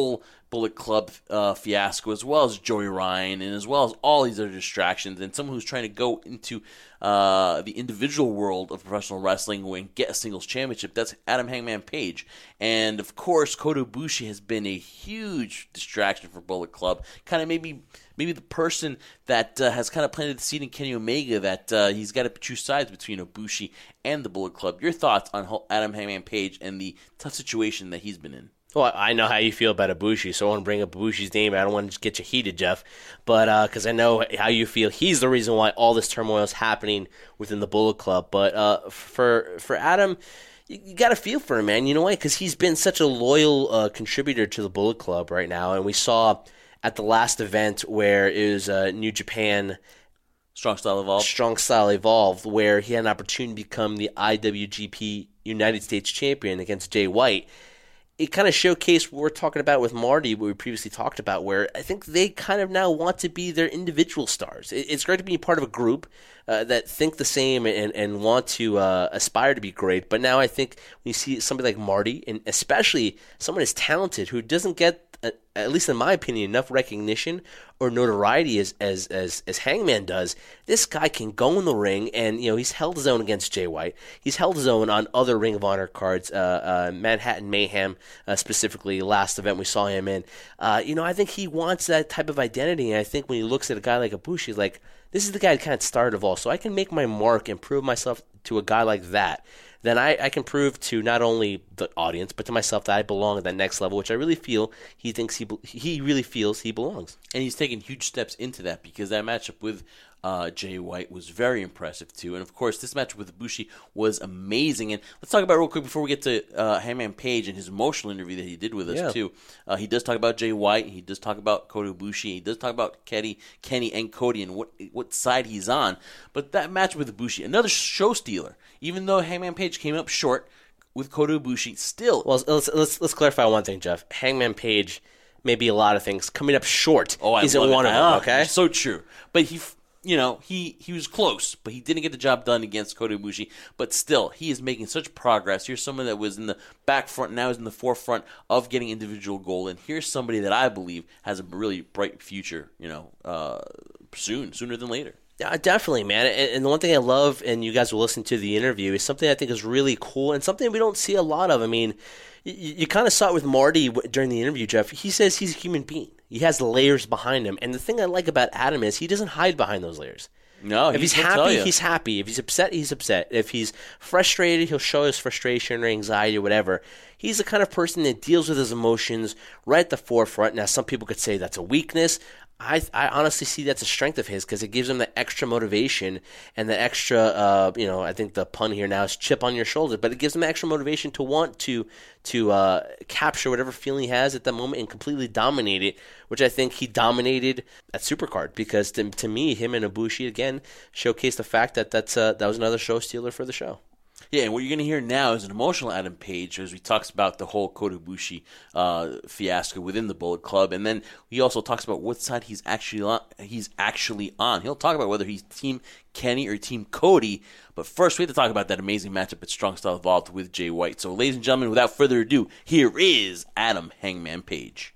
Bullet Club uh, fiasco, as well as Joey Ryan, and as well as all these other distractions, and someone who's trying to go into uh, the individual world of professional wrestling and get a singles championship, that's Adam Hangman Page. And, of course, Kota Ibushi has been a huge distraction for Bullet Club. Kind of maybe maybe the person that uh, has kind of planted the seed in Kenny Omega that uh, he's got to choose sides between Ibushi and the Bullet Club. Your thoughts on Adam Hangman Page and the tough situation that he's been in? Well, I know how you feel about Ibushi, so I want to bring up Ibushi's name. I don't want to just get you heated, Jeff, but because uh, I know how you feel. He's the reason why all this turmoil is happening within the Bullet Club. But uh, for for Adam, you, you got to feel for him, man. You know why? Because he's been such a loyal uh, contributor to the Bullet Club right now, and we saw at the last event where it was uh, New Japan Strong Style Evolved. Strong Style Evolved, where he had an opportunity to become the I W G P United States champion against Jay White. It kind of showcased what we're talking about with Marty, what we previously talked about, where I think they kind of now want to be their individual stars. It's great to be part of a group uh, that think the same and, and want to uh, aspire to be great. But now I think when you see somebody like Marty, and especially someone as talented who doesn't get, uh, at least in my opinion, enough recognition or notoriety as, as as as Hangman does, this guy can go in the ring and, you know, he's held his own against Jay White. He's held his own on other Ring of Honor cards, uh, uh, Manhattan Mayhem uh, specifically, last event we saw him in. Uh, you know, I think he wants that type of identity, and I think when he looks at a guy like Ibushi, he's like, this is the guy that kind of started it all, so I can make my mark and prove myself to a guy like that. Then I, I can prove to not only the audience but to myself that I belong at that next level, which I really feel he thinks he he really feels he belongs. And he's taken huge steps into that, because that matchup with uh, Jay White was very impressive too. And of course, this matchup with Ibushi was amazing. And let's talk about it real quick before we get to uh, Hangman Page and his emotional interview that he did with us Yeah. too. Uh, he does talk about Jay White. He does talk about Kota Ibushi. He does talk about Kenny, Kenny and Cody and what what side he's on. But that match with Ibushi, another show stealer. Even though Hangman Page came up short with Kota Ibushi, still. Well, let's let's let's clarify one thing, Jeff. Hangman Page may be a lot of things. Coming up short Oh, I isn't love one it. of them. Ah, Okay, so true. But he, you know, he he was close, but he didn't get the job done against Kota Ibushi. But still, he is making such progress. Here's someone that was in the back front, now is in the forefront of getting individual gold. And here's somebody that I believe has a really bright future. You know, uh, soon, sooner than later. Yeah, definitely, man. And, and the one thing I love, and you guys will listen to the interview, is something I think is really cool and something we don't see a lot of. I mean, you, you kind of saw it with Marty during the interview, Jeff. He says he's a human being. He has layers behind him. And the thing I like about Adam is he doesn't hide behind those layers. No, if he's he'll tell happy, you. he's happy. If he's upset, he's upset. If he's frustrated, he'll show his frustration or anxiety or whatever. He's the kind of person that deals with his emotions right at the forefront. Now, some people could say that's a weakness. I I honestly see that's a strength of his, because it gives him that extra motivation and the extra, uh, you know, I think the pun here now is chip on your shoulder, but it gives him extra motivation to want to to uh, capture whatever feeling he has at that moment and completely dominate it, which I think he dominated at Supercard, because to, to me, him and Ibushi again showcased the fact that that's uh, that was another show stealer for the show. Yeah, and what you're going to hear now is an emotional Adam Page as he talks about the whole Kota Ibushi uh, fiasco within the Bullet Club, and then he also talks about what side he's actually on. He's actually on. He'll talk about whether he's Team Kenny or Team Cody, but first we have to talk about that amazing matchup at Strong Style Evolved with Jay White. So, ladies and gentlemen, without further ado, here is Adam Hangman Page.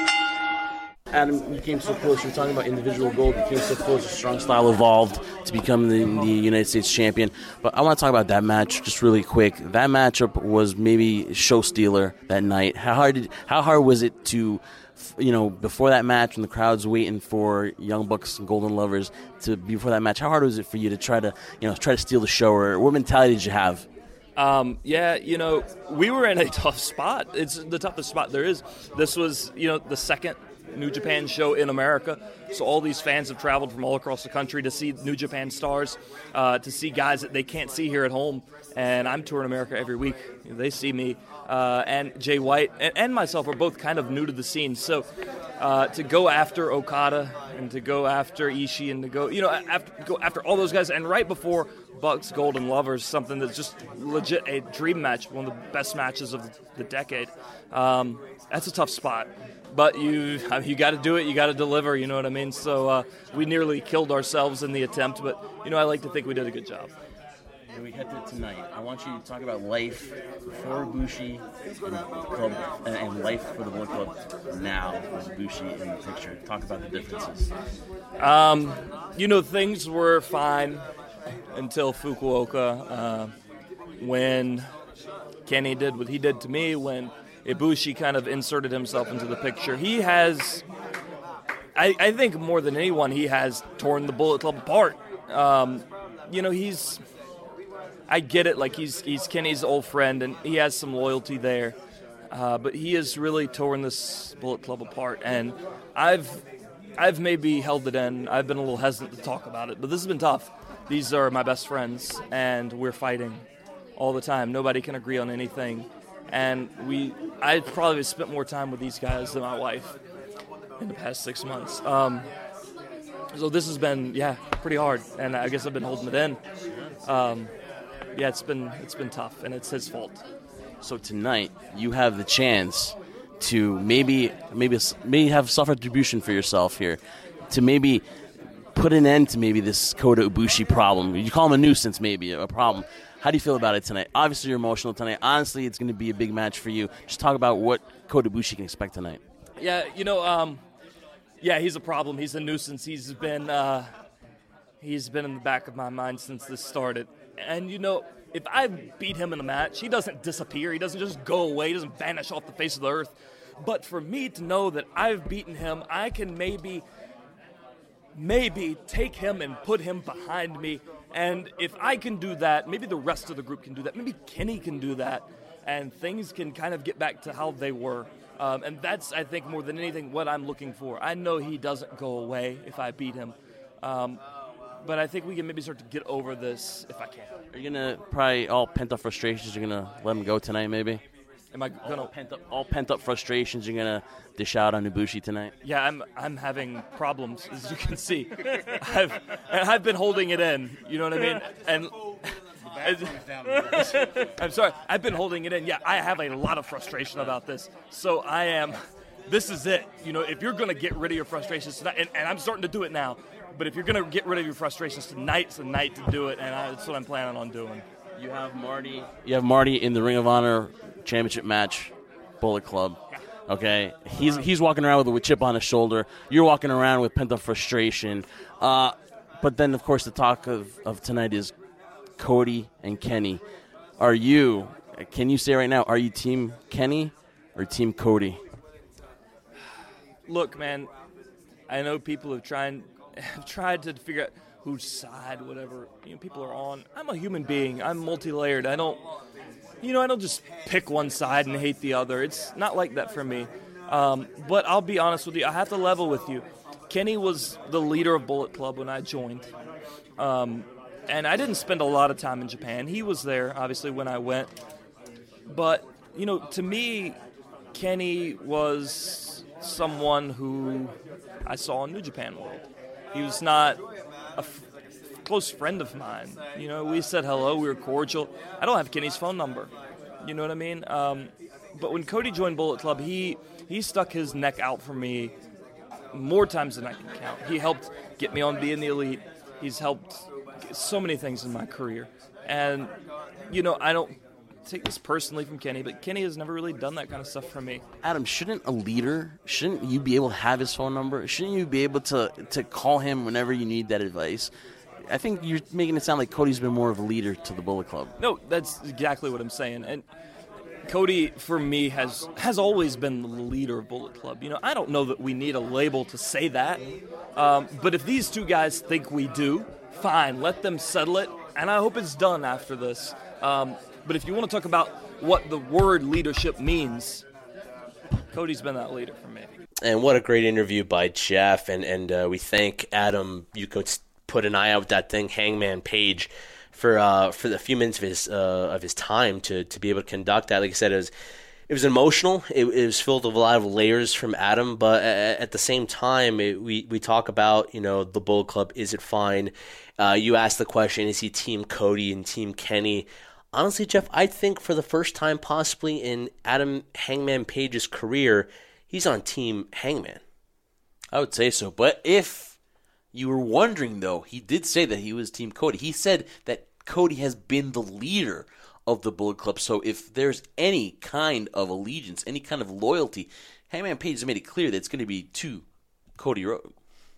Adam, you came so close. You were talking about individual gold. You came so close to Strong Style Evolved to become the, the United States champion. But I want to talk about that match just really quick. That matchup was maybe show stealer that night. How hard did, how hard was it to, you know, before that match when the crowd's waiting for Young Bucks and Golden Lovers to before that match? How hard was it for you to try to, you know, try to steal the show, or what mentality did you have? Um, yeah, you know, we were in a tough spot. It's the toughest spot there is. This was, you know, the second New Japan show in America, so all these fans have traveled from all across the country to see New Japan stars, uh, to see guys that they can't see here at home, and I'm touring America every week. You know, they see me, uh, and Jay White and, and myself are both kind of new to the scene, so uh, to go after Okada and to go after Ishii and to go, you know, after, go after all those guys, and right before Bucks Golden Lovers, something that's just legit a dream match, one of the best matches of the decade. Um, that's a tough spot. But you you got to do it, you got to deliver, you know what I mean? So uh, we nearly killed ourselves in the attempt, but, you know, I like to think we did a good job. When we head to tonight, I want you to talk about life before Ibushi Club and, and life for the Bullet Club now with Ibushi in the picture. Talk about the differences. Um, you know, things were fine until Fukuoka. Uh, when Kenny did what he did to me, when Ibushi kind of inserted himself into the picture. He has, I, I think more than anyone, he has torn the Bullet Club apart. Um, you know, he's, I get it, like he's he's Kenny's old friend, and he has some loyalty there. Uh, but he has really torn this Bullet Club apart, and I've I've maybe held it in. I've been a little hesitant to talk about it, but this has been tough. These are my best friends, and we're fighting all the time. Nobody can agree on anything. And we, I probably spent more time with these guys than my wife in the past six months. Um, so this has been, yeah, pretty hard. And I guess I've been holding it in. Um, yeah, it's been it's been tough, and it's his fault. So tonight, you have the chance to maybe maybe maybe have self-retribution for yourself here, to maybe put an end to maybe this Kota Ibushi problem. You call him a nuisance, maybe a problem. How do you feel about it tonight? Obviously, you're emotional tonight. Honestly, it's going to be a big match for you. Just talk about what Kota Ibushi can expect tonight. Yeah, you know, um, yeah, he's a problem. He's a nuisance. He's been uh, he's been in the back of my mind since this started. And you know, if I beat him in a match, he doesn't disappear. He doesn't just go away. He doesn't vanish off the face of the earth. But for me to know that I've beaten him, I can maybe, maybe take him and put him behind me. And if I can do that, maybe the rest of the group can do that. Maybe Kenny can do that. And things can kind of get back to how they were. Um, and that's, I think, more than anything, what I'm looking for. I know he doesn't go away if I beat him. Um, but I think we can maybe start to get over this if I can. Are you going to probably all pent-up frustrations, you're going to let him go tonight maybe? Am I gonna all pent up all pent up frustrations you're gonna dish out on Ibushi tonight? Yeah, I'm I'm having problems, as you can see. I've and I've been holding it in. You know what I mean? And I'm sorry, I've been holding it in. Yeah, I have a lot of frustration about this. So I am. This is it. You know, if you're gonna get rid of your frustrations tonight, and, and I'm starting to do it now. But if you're gonna get rid of your frustrations tonight's the night to do it, and I, that's what I'm planning on doing. You have Marty. You have Marty in the Ring of Honor championship match, Bullet Club. Okay, he's he's walking around with a chip on his shoulder. You're walking around with pent up frustration. Uh, but then, of course, the talk of, of tonight is Cody and Kenny. Are you? Can you say right now? Are you Team Kenny or Team Cody? Look, man, I know people have tried have tried to figure out whose side, whatever you know, people are on. I'm a human being. I'm multi-layered. I don't. You know, I don't just pick one side and hate the other. It's not like that for me. Um, but I'll be honest with you. I have to level with you. Kenny was the leader of Bullet Club when I joined. Um, and I didn't spend a lot of time in Japan. He was there, obviously, when I went. But, you know, to me, Kenny was someone who I saw in New Japan World. He was not a f- close friend of mine. You know, we said hello, we were cordial. I don't have Kenny's phone number. You know what I mean? Um, but when Cody joined Bullet Club, he he stuck his neck out for me more times than I can count. He helped get me on being the Elite. He's helped so many things in my career. And, you know, I don't take this personally from Kenny, but Kenny has never really done that kind of stuff for me. Adam, shouldn't a leader, shouldn't you be able to have his phone number? Shouldn't you be able to, to call him whenever you need that advice? I think you're making it sound like Cody's been more of a leader to the Bullet Club. No, that's exactly what I'm saying. And Cody, for me, has has always been the leader of Bullet Club. You know, I don't know that we need a label to say that. Um, but if these two guys think we do, fine, let them settle it. And I hope it's done after this. Um, but if you want to talk about what the word leadership means, Cody's been that leader for me. And what a great interview by Jeff. And, and uh, we thank Adam. You could put an eye out with that thing, Hangman Page, for uh, for the few minutes of his uh, of his time to to be able to conduct that. Like I said, it was it was emotional. It, it was filled with a lot of layers from Adam, but at, at the same time, it, we we talk about you know the Bullet Club. Is it fine? Uh, you asked the question: is he Team Cody and Team Kenny? Honestly, Jeff, I think for the first time possibly in Adam Hangman Page's career, he's on Team Hangman. I would say so, but if you were wondering, though, he did say that he was Team Cody. He said that Cody has been the leader of the Bullet Club. So if there's any kind of allegiance, any kind of loyalty, Hangman Page has made it clear that it's going to be to Cody Rhodes.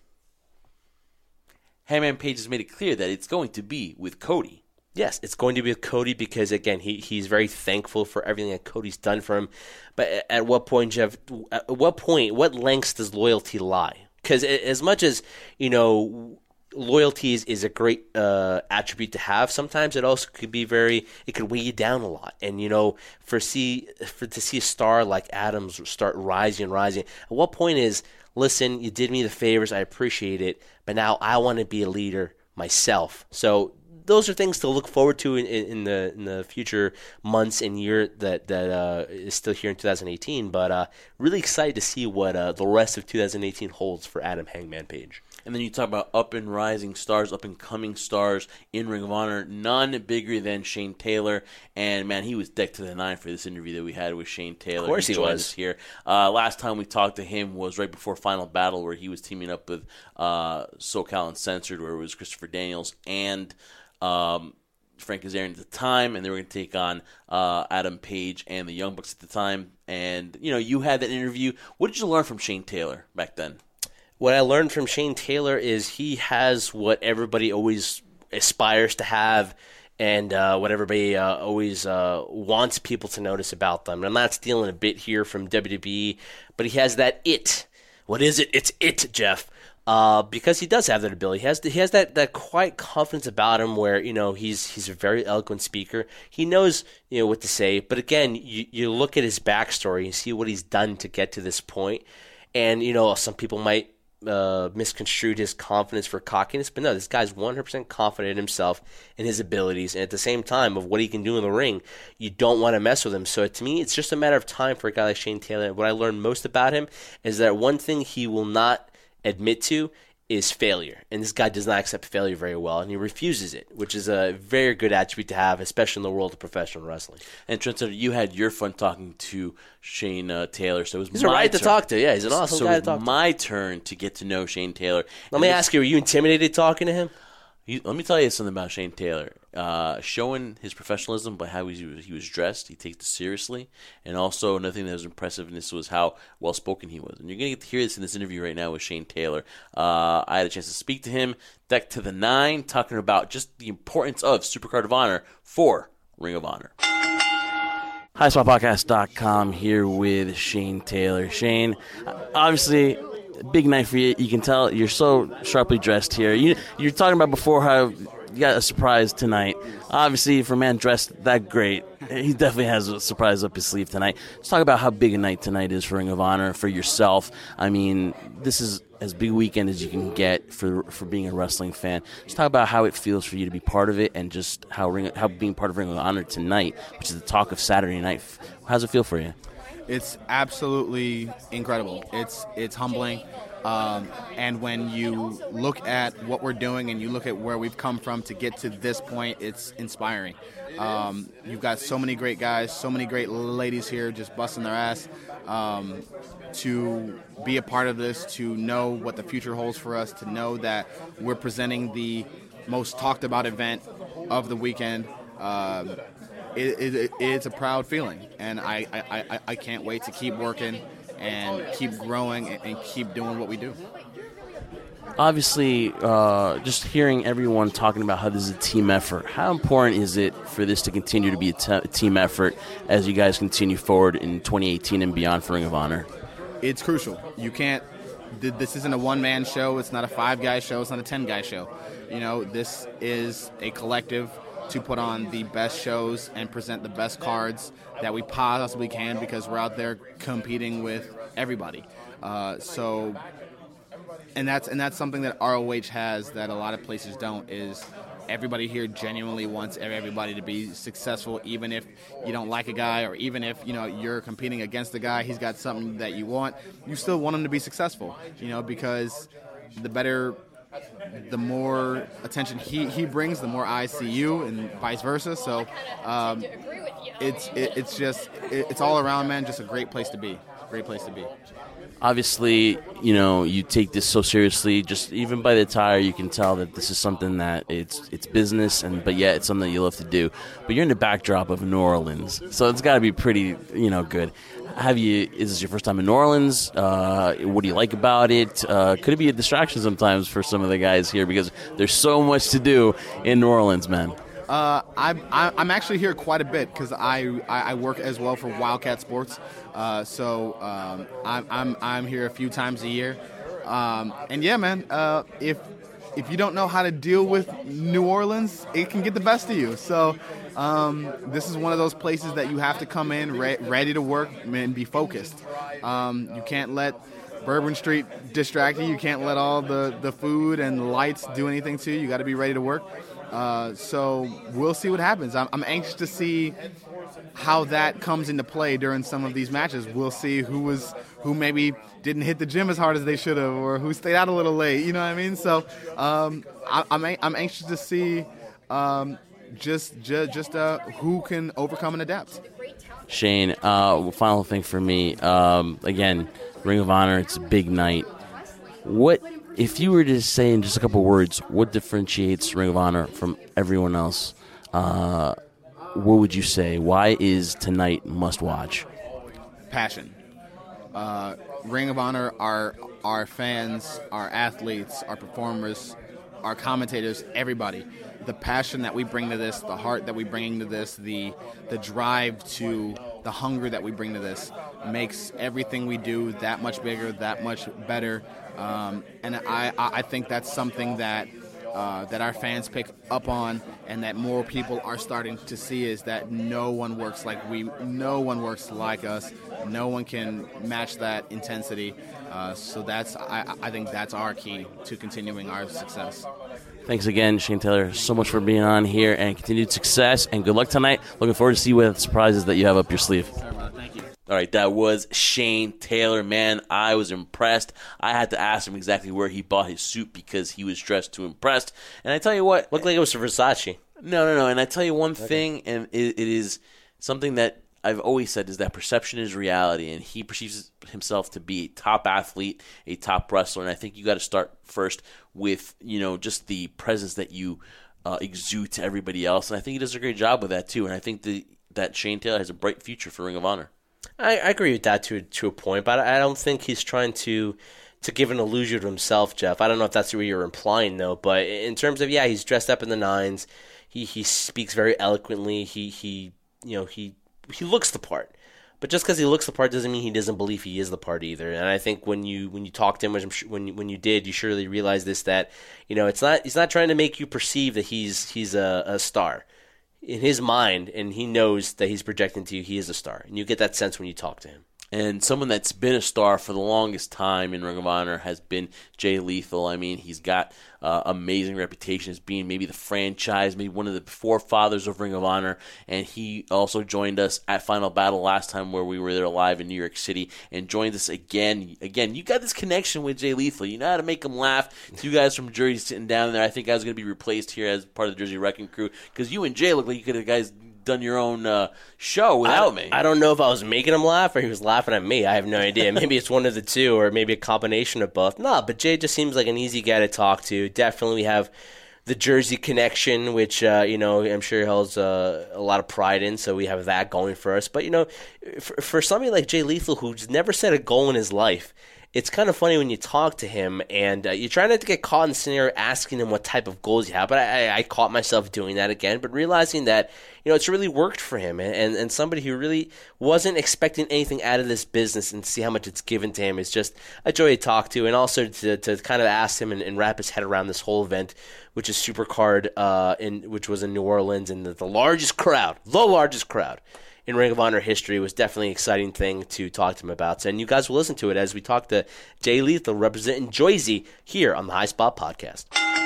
Hangman Page has made it clear that it's going to be with Cody. Yes, it's going to be with Cody because, again, he he's very thankful for everything that Cody's done for him. But at what point, Jeff, at what point, what lengths does loyalty lie? Because as much as, you know, loyalty is, is a great uh, attribute to have, sometimes it also could be very, it could weigh you down a lot. And, you know, for see for to see a star like Adams start rising and rising, at what point is, listen, you did me the favors, I appreciate it, but now I want to be a leader myself. So those are things to look forward to in, in the in the future months and year that that uh, is still here in two thousand eighteen. But uh, really excited to see what uh, the rest of two thousand eighteen holds for Adam Hangman Page. And then you talk about up and rising stars, up and coming stars in Ring of Honor. None bigger than Shane Taylor. And, man, he was decked to the nine for this interview that we had with Shane Taylor. Of course he, he was. us here. Uh, last time we talked to him was right before Final Battle, where he was teaming up with uh, SoCal Uncensored, where it was Christopher Daniels and um, Frank Kazarian at the time. And they were going to take on uh, Adam Page and the Young Bucks at the time. And, you know, you had that interview. What did you learn from Shane Taylor back then? What I learned from Shane Taylor is he has what everybody always aspires to have and uh, what everybody uh, always uh, wants people to notice about them. And I'm not stealing a bit here from W W E, but he has that it. What is it? It's it, Jeff. Uh, because he does have that ability. He has he has that, that quiet confidence about him where, you know, he's he's a very eloquent speaker. He knows, you know, what to say. But again, you, you look at his backstory and see what he's done to get to this point. And, you know, some people might Uh, misconstrued his confidence for cockiness, but no, this guy's one hundred percent confident in himself and his abilities, and at the same time of what he can do in the ring, you don't want to mess with him. So to me, it's just a matter of time for a guy like Shane Taylor. What I learned most about him is that one thing he will not admit to is failure, and this guy does not accept failure very well, and he refuses it, which is a very good attribute to have, especially in the world of professional wrestling. And Trent, you had your fun talking to Shane uh, Taylor, so it was he's my a right turn. to talk to. Yeah, he's an awesome so guy it to talk was to. my turn to get to know Shane Taylor. Let and me this, ask you: were you intimidated talking to him? You, let me tell you something about Shane Taylor. Uh, showing his professionalism by how he was, he was dressed, he takes it seriously, and also another thing that was impressive in this was how well spoken he was. And you're going to get to hear this in this interview right now with Shane Taylor. Uh, I had a chance to speak to him, decked to the nine, talking about just the importance of Supercard of Honor for Ring of Honor. High Spot Podcast dot com here with Shane Taylor. Shane, obviously, big night for you. You can tell you're so sharply dressed here. You, you're talking about before how you got a surprise tonight. Obviously, for a man dressed that great, he definitely has a surprise up his sleeve tonight. Let's talk about how big a night tonight is for Ring of Honor, for yourself. I mean, this is as big a weekend as you can get for for being a wrestling fan. Let's talk about how it feels for you to be part of it and just how Ring, how being part of Ring of Honor tonight, which is the talk of Saturday night. How's it feel for you? It's absolutely incredible. It's it's humbling. Um, and when you look at what we're doing and you look at where we've come from to get to this point, it's inspiring. Um, you've got so many great guys, so many great ladies here just busting their ass. Um, to be a part of this, to know what the future holds for us, to know that we're presenting the most talked about event of the weekend. Um, it, it, it's a proud feeling, and I, I, I, I can't wait to keep working and keep growing and, and keep doing what we do. Obviously, uh, just hearing everyone talking about how this is a team effort, how important is it for this to continue to be a, te- a team effort as you guys continue forward in twenty eighteen and beyond for Ring of Honor? It's crucial. You can't, this isn't a one-man show. It's not a five-guy show. It's not a ten-guy show. You know, this is a collective to put on the best shows and present the best cards that we possibly can because we're out there competing with everybody. Uh, so, and that's and that's something that R O H has that a lot of places don't, is everybody here genuinely wants everybody to be successful, even if you don't like a guy or even if, you know, you're competing against a guy, he's got something that you want, you still want him to be successful, you know, because the better, the more attention he, he brings, the more eyes see you, and vice versa. So um, it's it, it's just it, it's all around, man, just a great place to be. great place to be. Obviously, you know, you take this so seriously. Just even by the attire, you can tell that this is something that it's it's business, and but yet it's something that you love to do. But you're in the backdrop of New Orleans, so it's got to be pretty, you know, good. Have you? Is this your first time in New Orleans? Uh, what do you like about it? Uh, could it be a distraction sometimes for some of the guys here because there's so much to do in New Orleans, man? Uh, I'm I'm actually here quite a bit because I, I work as well for Wildcat Sports, uh, so um, I'm I'm I'm here a few times a year, um, and yeah, man, uh, if if you don't know how to deal with New Orleans, it can get the best of you. So um, this is one of those places that you have to come in re- ready to work and be focused. Um, you can't let Bourbon Street distract you. You can't let all the, the food and the lights do anything to you. You got to be ready to work. Uh, so we'll see what happens. I'm, I'm anxious to see how that comes into play during some of these matches. We'll see who was who maybe didn't hit the gym as hard as they should have, or who stayed out a little late. You know what I mean? So um, I, I'm I'm anxious to see um, just just just uh, who can overcome and adapt. Shane, uh, final thing for me. Um, again, Ring of Honor. It's a big night. What? If you were to say in just a couple words, what differentiates Ring of Honor from everyone else, uh, what would you say? Why is tonight must watch? Passion. Uh, Ring of Honor, our, our fans, our athletes, our performers, our commentators, everybody. The passion that we bring to this, the heart that we bring to this, the the drive to, the hunger that we bring to this makes everything we do that much bigger, that much better. Um, and I, I think that's something that uh, that our fans pick up on, and that more people are starting to see, is that no one works like we, no one works like us, no one can match that intensity. Uh, so that's, I, I think that's our key to continuing our success. Thanks again, Shane Taylor, so much for being on here, and continued success, and good luck tonight. Looking forward to see what surprises that you have up your sleeve. All right, brother, thank you. All right, that was Shane Taylor. Man, I was impressed. I had to ask him exactly where he bought his suit because he was dressed to impress. And I tell you what. Looked like it was Versace. No, no, no. And I tell you one Okay. thing, and it, it is something that I've always said, is that perception is reality. And he perceives himself to be a top athlete, a top wrestler. And I think you got to start first with, you know, just the presence that you uh, exude to everybody else. And I think he does a great job with that, too. And I think the, that Shane Taylor has a bright future for Ring of Honor. I, I agree with that to to a point, but I don't think he's trying to to give an illusion to himself, Jeff. I don't know if that's what you're implying, though. But in terms of, yeah, he's dressed up in the nines. He he speaks very eloquently. He he you know he he looks the part. But just because he looks the part doesn't mean he doesn't believe he is the part either. And I think when you when you talk to him, which I'm sure, when you, when you did, you surely realized this, that you know it's not he's not trying to make you perceive that he's he's a, a star. In his mind, and he knows that he's projecting to you, he is a star. And you get that sense when you talk to him. And someone that's been a star for the longest time in Ring of Honor has been Jay Lethal. I mean, he's got uh, amazing reputation as being maybe the franchise, maybe one of the forefathers of Ring of Honor. And he also joined us at Final Battle last time where we were there live in New York City, and joined us again. Again, you got this connection with Jay Lethal. You know how to make him laugh. Two guys from Jersey sitting down there. I think I was going to be replaced here as part of the Jersey Wrecking Crew because you and Jay look like you could have guys done your own uh, show without I, me. I don't know if I was making him laugh or he was laughing at me. I have no idea. Maybe it's one of the two, or maybe a combination of both. No, but Jay just seems like an easy guy to talk to. Definitely have the Jersey connection, which uh, you know I'm sure he holds uh, a lot of pride in. So we have that going for us. But you know, for, for somebody like Jay Lethal, who's never set a goal in his life, it's kind of funny when you talk to him and uh, you try not to get caught in the scenario asking him what type of goals you have. But I, I caught myself doing that again, but realizing that, you know, it's really worked for him, and, and, and somebody who really wasn't expecting anything out of this business, and see how much it's given to him is just a joy to talk to. And also to, to kind of ask him and, and wrap his head around this whole event, which is SuperCard, uh, in, which was in New Orleans, and the, the largest crowd, the largest crowd in Ring of Honor history, was definitely an exciting thing to talk to him about. And you guys will listen to it as we talk to Jay Lethal representing Jersey here on the High Spot Podcast.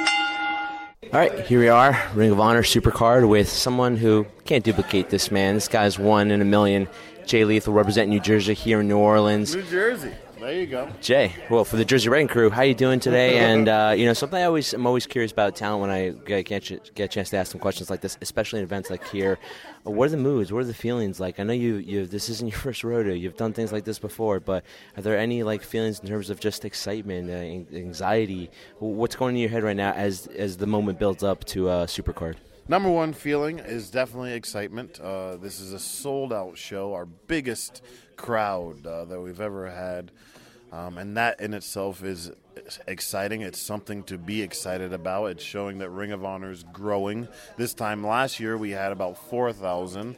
All right, here we are, Ring of Honor SuperCard, with someone who can't duplicate this man. This guy's one in a million. Jay Lethal representing New Jersey here in New Orleans. New Jersey. There you go. Jay, well, for the Jersey Redding crew, how you doing today? And, uh, you know, something I always, I'm always curious about talent when I get, get, get a chance to ask them questions like this, especially in events like here. What are the moods? What are the feelings like? I know you, you this isn't your first rodeo. You've done things like this before, but are there any, like, feelings in terms of just excitement, uh, anxiety? What's going in your head right now as, as the moment builds up to uh, Supercard? Number one feeling is definitely excitement. Uh, this is a sold-out show, our biggest crowd uh, that we've ever had, um, and that in itself is exciting. It's something to be excited about. It's showing that Ring of Honor is growing. This time last year, we had about four thousand,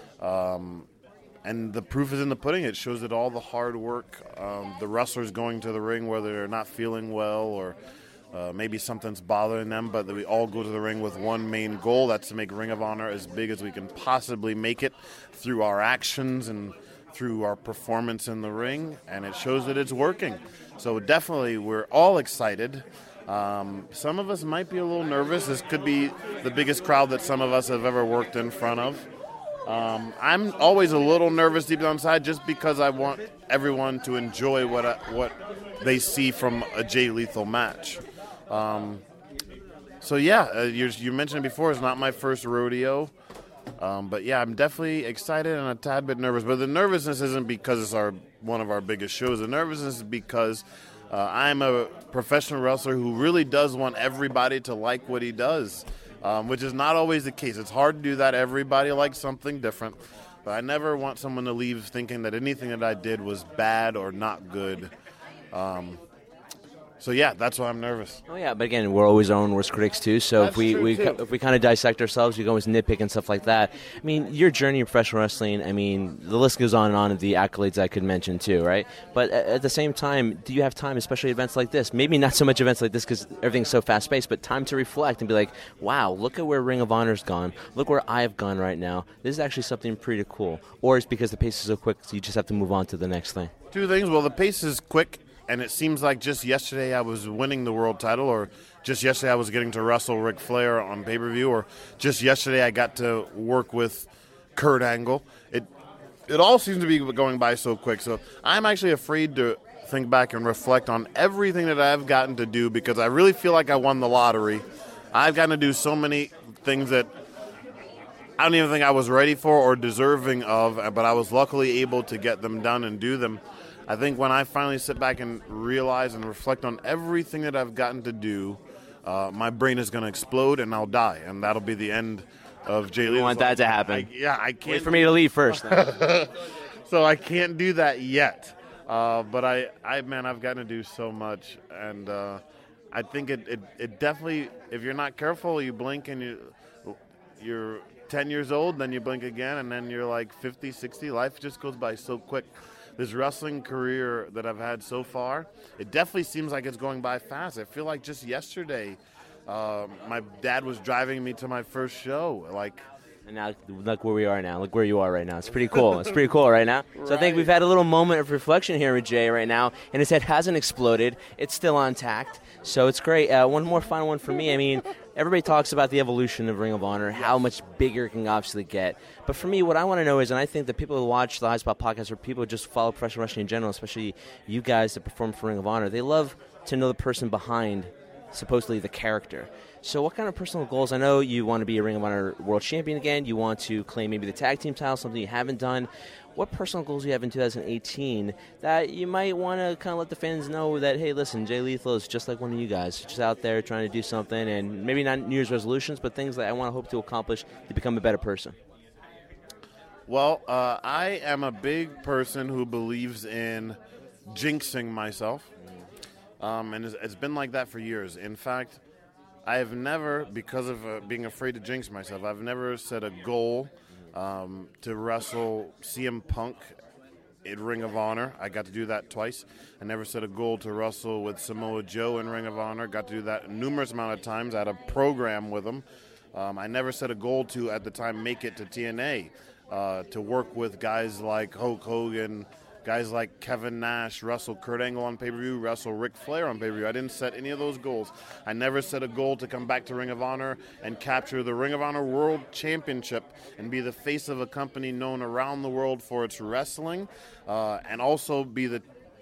um, and the proof is in the pudding. It shows that all the hard work, um, the wrestlers going to the ring, whether they're not feeling well or Uh, maybe something's bothering them, but that we all go to the ring with one main goal. That's to make Ring of Honor as big as we can possibly make it through our actions and through our performance in the ring, and it shows that it's working. So definitely we're all excited. Um, some of us might be a little nervous. This could be the biggest crowd that some of us have ever worked in front of. Um, I'm always a little nervous deep down inside just because I want everyone to enjoy what I, what they see from a Jay Lethal match. Um, so yeah, uh, you, you mentioned it before, it's not my first rodeo, um, but yeah, I'm definitely excited and a tad bit nervous, but the nervousness isn't because it's our one of our biggest shows. The nervousness is because uh, I'm a professional wrestler who really does want everybody to like what he does, um, which is not always the case. It's hard to do that. Everybody likes something different, but I never want someone to leave thinking that anything that I did was bad or not good. Um, So yeah, that's why I'm nervous. Oh yeah, but again, we're always our own worst critics too. So That's if we, true, we too. if we kind of dissect ourselves, we go always nitpick and stuff like that. I mean, your journey in professional wrestling, I mean, the list goes on and on of the accolades I could mention too, right? But at, at the same time, do you have time, especially events like this? Maybe not so much events like this because everything's so fast paced, but time to reflect and be like, wow, look at where Ring of Honor's gone. Look where I've gone right now. This is actually something pretty cool. Or it's because the pace is so quick, so you just have to move on to the next thing. Two things. Well, the pace is quick. And it seems like just yesterday I was winning the world title, or just yesterday I was getting to wrestle Ric Flair on pay-per-view, or just yesterday I got to work with Kurt Angle. It it all seems to be going by so quick. So I'm actually afraid to think back and reflect on everything that I've gotten to do because I really feel like I won the lottery. I've gotten to do so many things that I don't even think I was ready for or deserving of, but I was luckily able to get them done and do them. I think when I finally sit back and realize and reflect on everything that I've gotten to do, uh, my brain is going to explode and I'll die, and that'll be the end of Jay Lethal. You want that to happen? I, yeah, I can't. Wait for me to leave first. So I can't do that yet. Uh, but I, I, man, I've gotten to do so much, and uh, I think it, it, it definitely. If you're not careful, you blink and you, you're ten years old, then you blink again, and then you're like fifty, sixty. Life just goes by so quick. This wrestling career that I've had so far, it definitely seems like it's going by fast. I feel like just yesterday, uh, my dad was driving me to my first show. Like, and now look where we are now. Look where you are right now. It's pretty cool. It's pretty cool right now. So I think we've had a little moment of reflection here with Jay right now, and his head hasn't exploded. It's still intact. So it's great. Uh, one more final one for me. I mean, everybody talks about the evolution of Ring of Honor, how much bigger it can obviously get. But for me, what I want to know is, and I think the people who watch the High Spot podcast or people who just follow professional wrestling in general, especially you guys that perform for Ring of Honor, they love to know the person behind supposedly the character. So what kind of personal goals? I know you want to be a Ring of Honor world champion again. You want to claim maybe the tag team title, something you haven't done. What personal goals do you have in two thousand eighteen that you might want to kind of let the fans know that, hey, listen, Jay Lethal is just like one of you guys, just out there trying to do something, and maybe not New Year's resolutions, but things that I want to hope to accomplish to become a better person? Well, uh, I am a big person who believes in jinxing myself, um, and it's, it's been like that for years. In fact, I have never, because of uh, being afraid to jinx myself, I've never set a goal um, to wrestle C M Punk in Ring of Honor. I got to do that twice. I never set a goal to wrestle with Samoa Joe in Ring of Honor. Got to do that numerous amount of times. I had a program with him. Um, I never set a goal to, at the time, make it to T N A, uh, to work with guys like Hulk Hogan, guys like Kevin Nash, wrestle Kurt Angle on pay-per-view, wrestle Ric Flair on pay-per-view. I didn't set any of those goals. I never set a goal to come back to Ring of Honor and capture the Ring of Honor World Championship and be the face of a company known around the world for its wrestling, uh, and also be the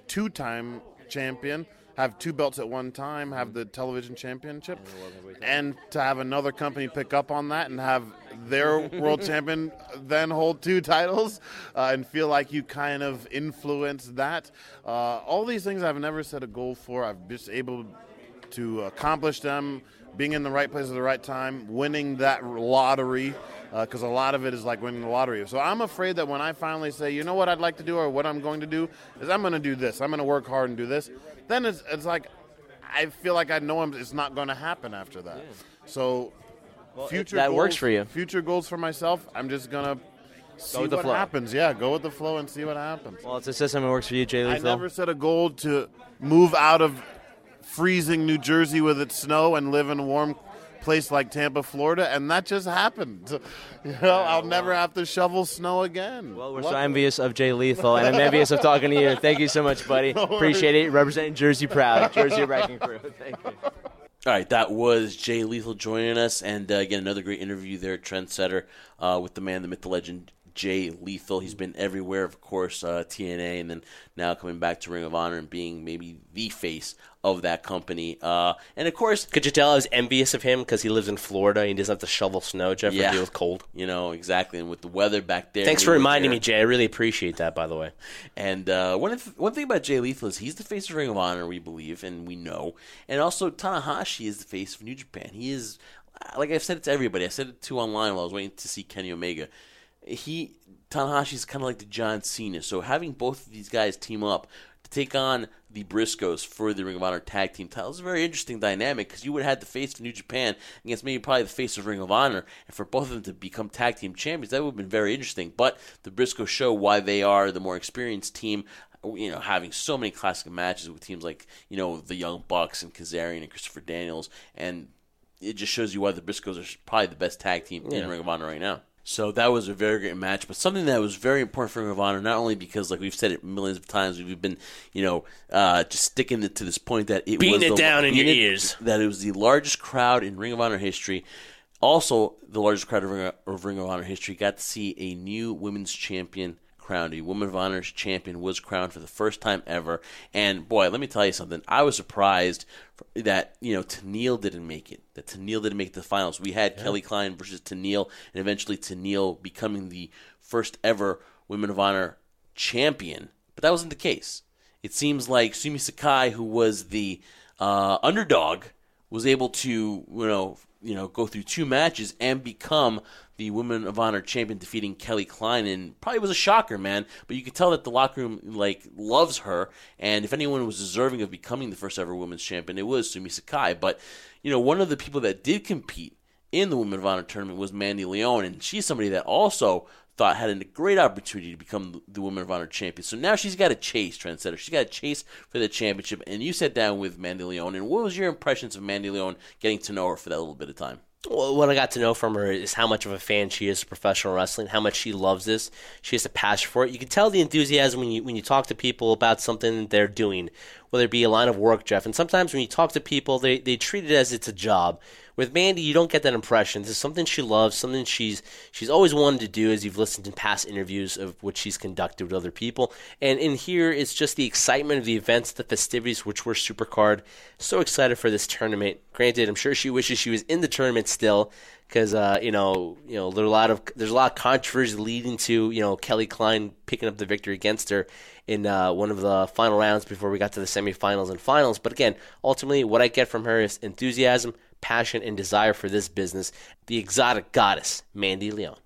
two-time champion, have two belts at one time, have the television championship, and to have another company pick up on that and have their world champion then hold two titles uh, and feel like you kind of influence that. Uh, all these things I've never set a goal for. I've just able to accomplish them, being in the right place at the right time, winning that lottery, because uh, a lot of it is like winning the lottery. So I'm afraid that when I finally say, you know what I'd like to do or what I'm going to do, is I'm going to do this. I'm going to work hard and do this. Then it's, it's like I feel like I know it's not going to happen after that. Yeah. So well, future that goals, works for you. Future goals for myself, I'm just going to see with the what flow. happens. Yeah, go with the flow and see what happens. Well, it's a system that works for you, Jay Lethal. I never set a goal to move out of freezing New Jersey with its snow and live in a warm place like Tampa, Florida, and that just happened. You know, I'll never have to shovel snow again. Well, we're so envious of Jay Lethal, and I'm envious of talking to you. Thank you so much, buddy. No Appreciate it. Representing Jersey proud. Jersey Wrecking Crew. Thank you. All right, that was Jay Lethal joining us, and uh, again, another great interview there at Trendsetter uh, with the man, the myth, the legend, Jay Lethal. He's been everywhere, of course, uh, T N A, and then now coming back to Ring of Honor and being maybe the face of that company. Uh, and, of course... Could you tell I was envious of him because he lives in Florida and he doesn't have to shovel snow, Jeff, yeah, or deal with cold? You know, exactly. And with the weather back there... Thanks for reminding me, Jay. I really appreciate that, by the way. And uh, one, th- one thing about Jay Lethal is he's the face of Ring of Honor, we believe, and we know. And also, Tanahashi is the face of New Japan. He is... Like I've said it to everybody. I said it to online while I was waiting to see Kenny Omega. He... Tanahashi's kind of like the John Cena. So having both of these guys team up to take on the Briscoes for the Ring of Honor tag team title is a very interesting dynamic because you would have had the face of New Japan against maybe probably the face of Ring of Honor, and for both of them to become tag team champions, that would have been very interesting. But the Briscoes show why they are the more experienced team, you know, having so many classic matches with teams like, you know, the Young Bucks and Kazarian and Christopher Daniels, and it just shows you why the Briscoes are probably the best tag team Yeah. in Ring of Honor right now. So that was a very great match, but something that was very important for Ring of Honor, not only because, like we've said it millions of times, we've been, you know, uh, just sticking it to this point that it Beating was it the, down in your beating it- ears. that it was the largest crowd in Ring of Honor history. Also, the largest crowd of Ring of, of Ring of Honor history got to see a new women's champion crowned. A Women of Honor's champion was crowned for the first time ever. And boy, let me tell you something. I was surprised that, you know, Tenille didn't make it. That Tenille didn't make the finals. We had Yeah. Kelly Klein versus Tenille, and eventually Tenille becoming the first ever Women of Honor champion. But that wasn't the case. It seems like Sumi Sakai, who was the uh, underdog, was able to, you know, you know, go through two matches and become the Women of Honor champion, defeating Kelly Klein, and probably was a shocker, man. But you could tell that the locker room like loves her, and if anyone was deserving of becoming the first ever women's champion, it was Sumi Sakai. But you know, one of the people that did compete in the Women of Honor tournament was Mandy Leon, and she's somebody that also thought had a great opportunity to become the Women of Honor champion. So now she's got to chase, Trendsetter. She's got to chase for the championship. And you sat down with Mandy Leon, and what was your impressions of Mandy Leon getting to know her for that little bit of time? Well, what I got to know from her is how much of a fan she is of professional wrestling, how much she loves this. She has a passion for it. You can tell the enthusiasm when you when you talk to people about something they're doing, whether it be a line of work, Jeff. And sometimes when you talk to people, they, they treat it as it's a job. With Mandy, you don't get that impression. This is something she loves, something she's she's always wanted to do, as you've listened to past interviews of which she's conducted with other people. And in here, it's just the excitement of the events, the festivities, which were Supercard. So excited for this tournament. Granted, I'm sure she wishes she was in the tournament still, because uh, you know, you know, there's a lot of there's a lot of controversy leading to, you know, Kelly Klein picking up the victory against her in uh, one of the final rounds before we got to the semifinals and finals. But again, ultimately, what I get from her is enthusiasm, passion, and desire for this business. The exotic goddess, Mandy Leon.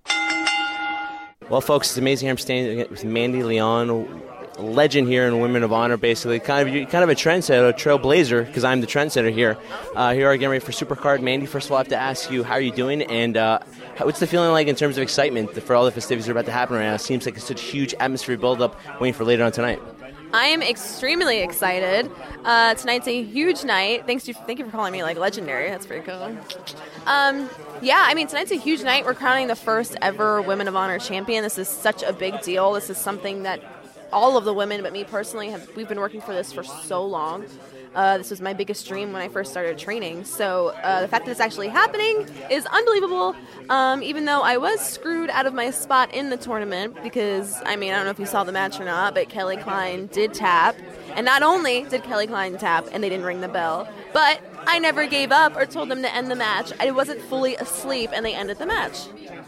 Well, folks, it's amazing here I'm standing with Mandy Leon, a legend here in Women of Honor, basically. Kind of kind of a trendsetter, a trailblazer, because I'm the trendsetter here. Uh, here are getting ready for Supercard. Mandy, first of all, I have to ask you, how are you doing? And uh, how, what's the feeling like in terms of excitement for all the festivities that are about to happen right now? It seems like it's such a huge atmosphere build-up waiting for later on tonight. I am extremely excited. Uh, tonight's a huge night. Thanks to, thank you for calling me like legendary. That's pretty cool. Um, yeah, I mean, tonight's a huge night. We're crowning the first ever Women of Honor champion. This is such a big deal. This is something that all of the women, but me personally, have we've been working for this for so long. Uh, this was my biggest dream when I first started training. So uh, the fact that it's actually happening is unbelievable, um, even though I was screwed out of my spot in the tournament because, I mean, I don't know if you saw the match or not, but Kelly Klein did tap. And not only did Kelly Klein tap and they didn't ring the bell, but I never gave up or told them to end the match. I wasn't fully asleep and they ended the match.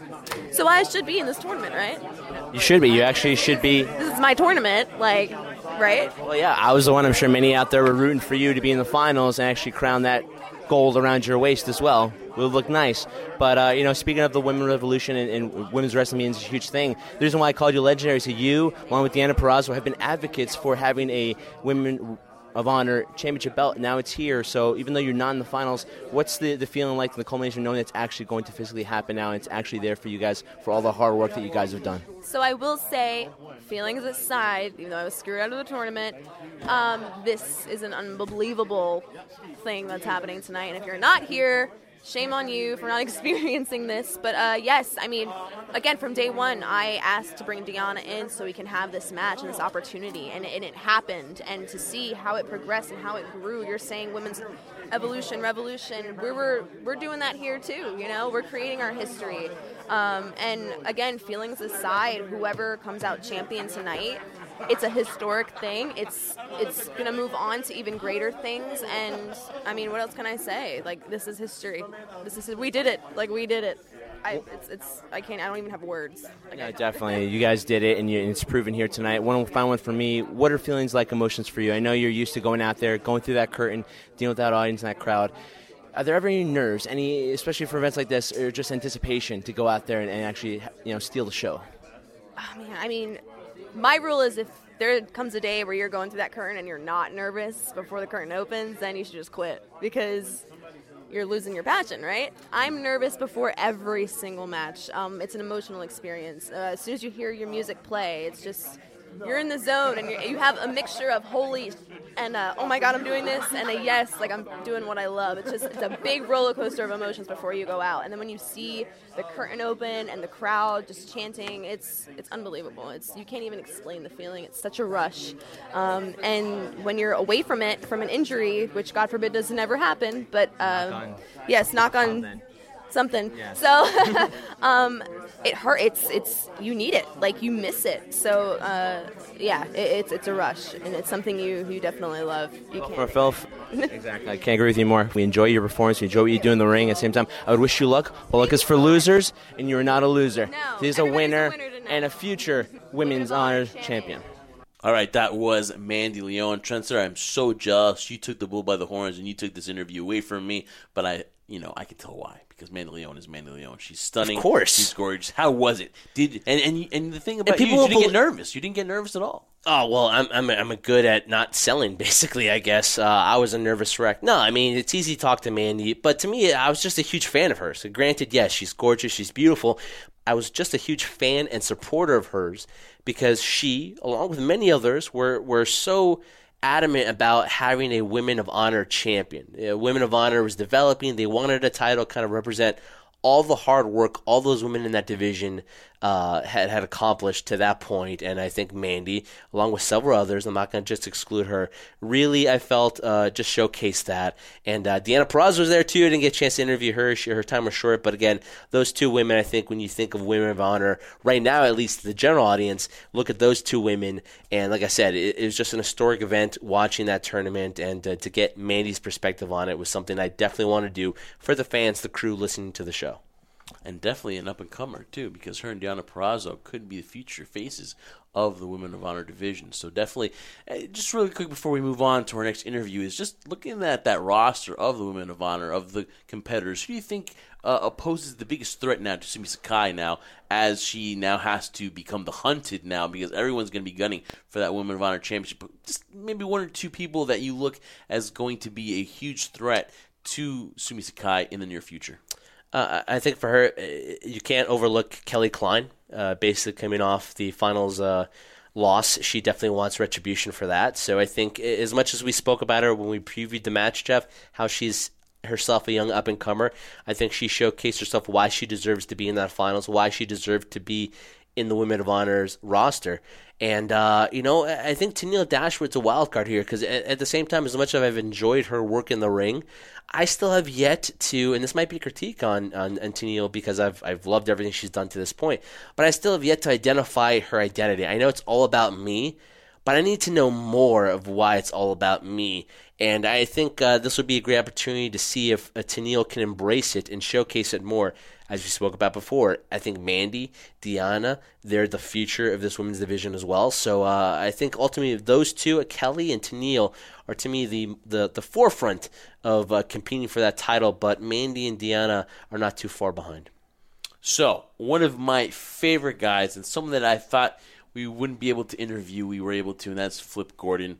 So I should be in this tournament, right? You should be. You actually should be. This is my tournament, like, right? Well, yeah, I was the one. I'm sure many out there were rooting for you to be in the finals and actually crown that gold around your waist as well. Will look nice. But, uh, you know, speaking of the women's revolution and, and women's wrestling being a huge thing, the reason why I called you legendary is that you, along with Deanna Purrazzo, have been advocates for having a Women of Honor championship belt. Now it's here. So even though you're not in the finals, what's the, the feeling like, the culmination, knowing it's actually going to physically happen now and it's actually there for you guys for all the hard work that you guys have done? So I will say, feelings aside, even though I was screwed out of the tournament, um, this is an unbelievable thing that's happening tonight. And if you're not here, shame on you for not experiencing this. But uh, yes, I mean, again, from day one, I asked to bring Deanna in so we can have this match and this opportunity, and, and it happened. And to see how it progressed and how it grew, you're saying women's evolution, revolution, we were, we're doing that here too, you know? We're creating our history. Um, and again, feelings aside, whoever comes out champion tonight, it's a historic thing. It's it's going to move on to even greater things. And, I mean, what else can I say? Like, this is history. This is We did it. Like, we did it. I, it's, it's, I can't, I don't even have words. Like, Yeah, definitely. You guys did it, and, you, and it's proven here tonight. One final one for me. What are feelings like, emotions for you? I know you're used to going out there, going through that curtain, dealing with that audience and that crowd. Are there ever any nerves, any, especially for events like this, or just anticipation to go out there and, and actually, you know, steal the show? Oh, man, I mean, my rule is if there comes a day where you're going through that curtain and you're not nervous before the curtain opens, then you should just quit because you're losing your passion, right? I'm nervous before every single match. Um, it's an emotional experience. Uh, as soon as you hear your music play, it's just, you're in the zone and you're, you have a mixture of holy and uh, oh my God, I'm doing this, and a yes, like I'm doing what I love. It's just, it's a big roller coaster of emotions before you go out. And then when you see the curtain open and the crowd just chanting, it's it's unbelievable. It's you can't even explain the feeling. It's such a rush. Um, and when you're away from it, from an injury, which God forbid doesn't ever happen, but um, Knock on. yes, knock on something. Yeah. So um, it hurt. It's it's you need it. Like you miss it. So uh, yeah, it, it's it's a rush, and it's something you you definitely love. You can't. For Phil, exactly. I can't agree with you more. We enjoy your performance. We enjoy what you do in the ring. At the same time, I would wish you luck. Well, luck is for losers, and you're not a loser. No, He's a winner, a winner and a future Women's Honor champion. All right, that was Mandy Leon. Trentser, I'm so jealous. You took the bull by the horns and you took this interview away from me, but I, you know, I can tell why. Because Mandy Leon is Mandy Leon. She's stunning. Of course. She's gorgeous. How was it? Did and and, and the thing about And you, people is you didn't will get nervous. You didn't get nervous at all. Oh, well, I'm I'm I'm good at not selling, basically, I guess. Uh, I was a nervous wreck. No, I mean, it's easy to talk to Mandy, but to me, I was just a huge fan of hers. So granted, yes, she's gorgeous, she's beautiful. I was just a huge fan and supporter of hers because she, along with many others, were, were so adamant about having a Women of Honor champion. Uh, Women of Honor was developing. They wanted a title kind of represent all the hard work all those women in that division uh, had, had accomplished to that point. And I think Mandy, along with several others, I'm not going to just exclude her, really, I felt, uh, just showcased that. And uh, Deanna Purrazzo was there, too. I didn't get a chance to interview her. She, her time was short. But, again, those two women, I think, when you think of Women of Honor, right now, at least the general audience, look at those two women. And, like I said, it, it was just an historic event watching that tournament. And uh, to get Mandy's perspective on it was something I definitely want to do for the fans, the crew listening to the show. And definitely an up-and-comer, too, because her and Deanna Purrazzo could be the future faces of the Women of Honor division. So definitely, uh, just really quick before we move on to our next interview, is just looking at that roster of the Women of Honor, of the competitors, who do you think uh, opposes the biggest threat now to Sumi Sakai now, as she now has to become the hunted now, because everyone's going to be gunning for that Women of Honor championship? Just maybe one or two people that you look as going to be a huge threat to Sumi Sakai in the near future. Uh, I think for her, you can't overlook Kelly Klein, uh, basically coming off the finals uh, loss. She definitely wants retribution for that. So I think as much as we spoke about her when we previewed the match, Jeff, how she's herself a young up-and-comer, I think she showcased herself why she deserves to be in that finals, why she deserved to be in the Women of Honor's roster. And, uh, you know, I think Tennille Dashwood's a wild card here because at, at the same time, as much as I've enjoyed her work in the ring, I still have yet to, and this might be a critique on, on, on Tennille because I've, I've loved everything she's done to this point, but I still have yet to identify her identity. I know it's all about me, but I need to know more of why it's all about me. And I think uh, this would be a great opportunity to see if uh, Tenille can embrace it and showcase it more. As we spoke about before, I think Mandy, Deanna, they're the future of this women's division as well. So uh, I think ultimately those two, Kelly and Tenille, are to me the the, the forefront of uh, competing for that title. But Mandy and Deanna are not too far behind. So, one of my favorite guys, and someone that I thought we wouldn't be able to interview, we were able to, and that's Flip Gordon.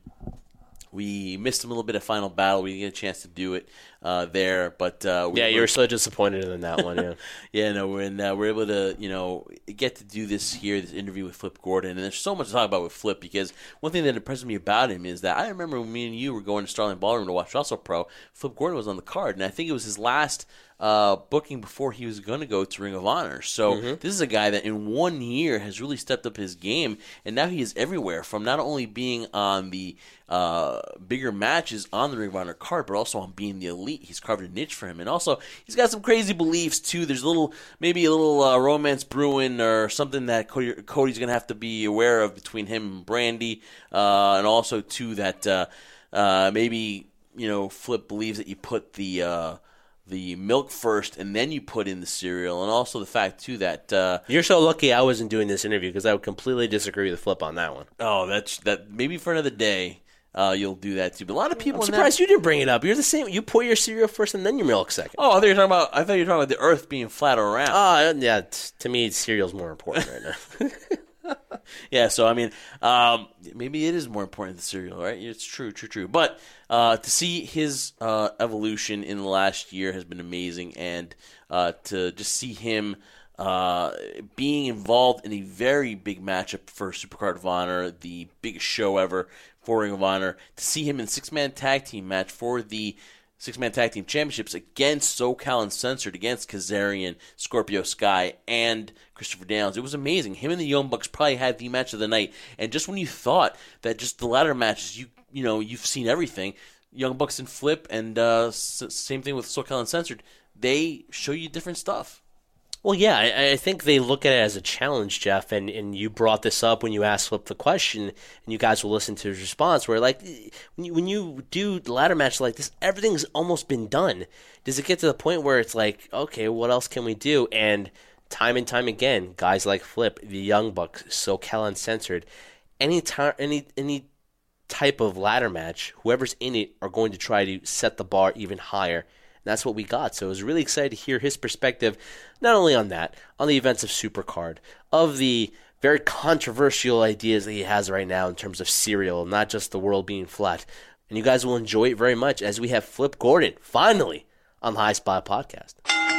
We missed him a little bit of Final Battle. We didn't get a chance to do it uh, there, but uh, we yeah, you were were so disappointed in that one. Yeah, yeah, no, we're in, uh, we're able to you know get to do this here, this interview with Flip Gordon, and there's so much to talk about with Flip because one thing that impressed me about him is that I remember when me and you were going to Starling Ballroom to watch Russell Pro. Flip Gordon was on the card, and I think it was his last uh, booking before he was going to go to Ring of Honor. So Mm-hmm. this is a guy that in one year has really stepped up his game, and now he is everywhere. From not only being on the uh, bigger matches on the Ring of Honor card, but also on being the elite. He's carved a niche for him, and also he's got some crazy beliefs too. There's a little, maybe a little uh, romance brewing or something that Cody, Cody's going to have to be aware of between him and Brandy, uh, and also too that uh, uh, maybe you know Flip believes that you put the uh, the milk first and then you put in the cereal, and also the fact too that uh, You're so lucky I wasn't doing this interview because I would completely disagree with Flip on that one. oh that's that maybe for another day. Uh, you'll do that too, but a lot of people. I'm in surprised that, you didn't bring it up. You're the same. You pour your cereal first and then your milk second. Oh, I thought you were talking about. I thought you were talking about the Earth being flat or round. Oh, yeah. t- To me, cereal's more important right now. Yeah, so I mean, um, maybe it is more important than cereal, right? It's true, true, true. But uh, to see his uh, evolution in the last year has been amazing, and uh, to just see him uh, being involved in a very big matchup for Supercard of Honor, the biggest show ever for Ring of Honor, to see him in a six-man tag team match for the six-man tag team championships against SoCal Uncensored, against Kazarian, Scorpio Sky, and Christopher Downs. It was amazing. Him and the Young Bucks probably had the match of the night. And just when you thought that just the ladder matches, you you know, you've seen everything, Young Bucks and Flip, and uh, s- same thing with SoCal Uncensored, they show you different stuff. Well, yeah, I, I think they look at it as a challenge, Jeff, and, and you brought this up when you asked Flip the question, and you guys will listen to his response, where, like, when you, when you do ladder match like this, everything's almost been done. Does it get to the point where it's like, okay, what else can we do? And time and time again, guys like Flip, the Young Bucks, SoCal Uncensored, any, tar- any, any type of ladder match, whoever's in it are going to try to set the bar even higher. And that's what we got. So I was really excited to hear his perspective, not only on that, on the events of Supercard, of the very controversial ideas that he has right now in terms of cereal, not just the world being flat. And you guys will enjoy it very much as we have Flip Gordon, finally, on the High Spot Podcast.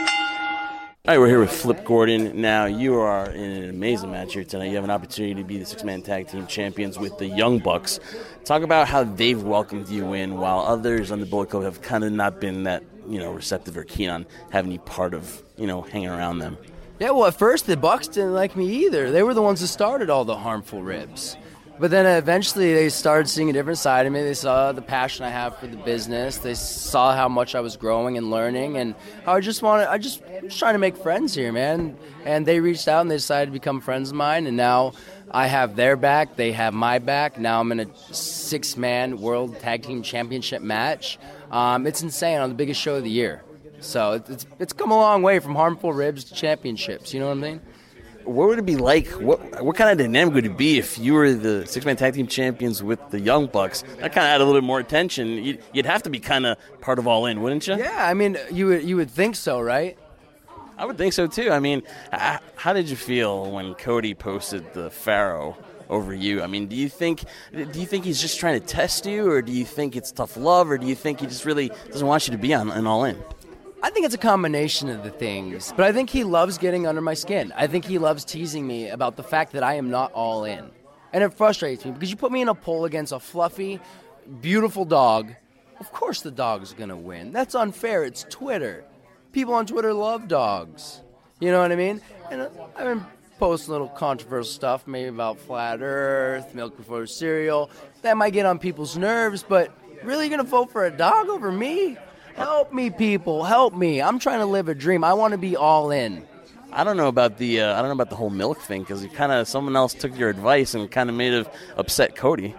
All right, we're here with Flip Gordon. Now, you are in an amazing match here tonight. You have an opportunity to be the six-man tag team champions with the Young Bucks. Talk about how they've welcomed you in, while others on the Bullet Club have kind of not been that, you know, receptive or keen on having you part of, you know, hanging around them. Yeah, well, at first the Bucks didn't like me either. They were the ones who started all the harmful ribs. But then eventually they started seeing a different side of me. They saw the passion I have for the business. They saw how much I was growing and learning, and how I just wanted, I just was trying to make friends here, man. And they reached out and they decided to become friends of mine, and now I have their back, they have my back. Now I'm in a six-man World Tag Team Championship match. Um, it's insane, on the biggest show of the year. So it's it's come a long way from harmful ribs to championships, you know what I mean? What would it be like? What what kind of dynamic would it be if you were the six-man tag team champions with the Young Bucks? That kind of had a little bit more attention. You'd, you'd have to be kind of part of All In, wouldn't you? Yeah, I mean, you would, you would think so, right? I would think so, too. I mean, how did you feel when Cody posted the Pharaoh over you? I mean, do you think do you think he's just trying to test you, or do you think it's tough love, or do you think he just really doesn't want you to be on an All In? I think it's a combination of the things, but I think he loves getting under my skin. I think he loves teasing me about the fact that I am not all in. And it frustrates me because you put me in a poll against a fluffy, beautiful dog. Of course the dog's going to win. That's unfair. It's Twitter. People on Twitter love dogs. You know what I mean? And I've been posting little controversial stuff, maybe about flat earth, milk before cereal. That might get on people's nerves, but really you're going to vote for a dog over me? Help me, people. Help me. I'm trying to live a dream. I want to be all in. I don't know about the uh, I don't know about the whole milk thing because kind of someone else took your advice and kind of made it upset Cody.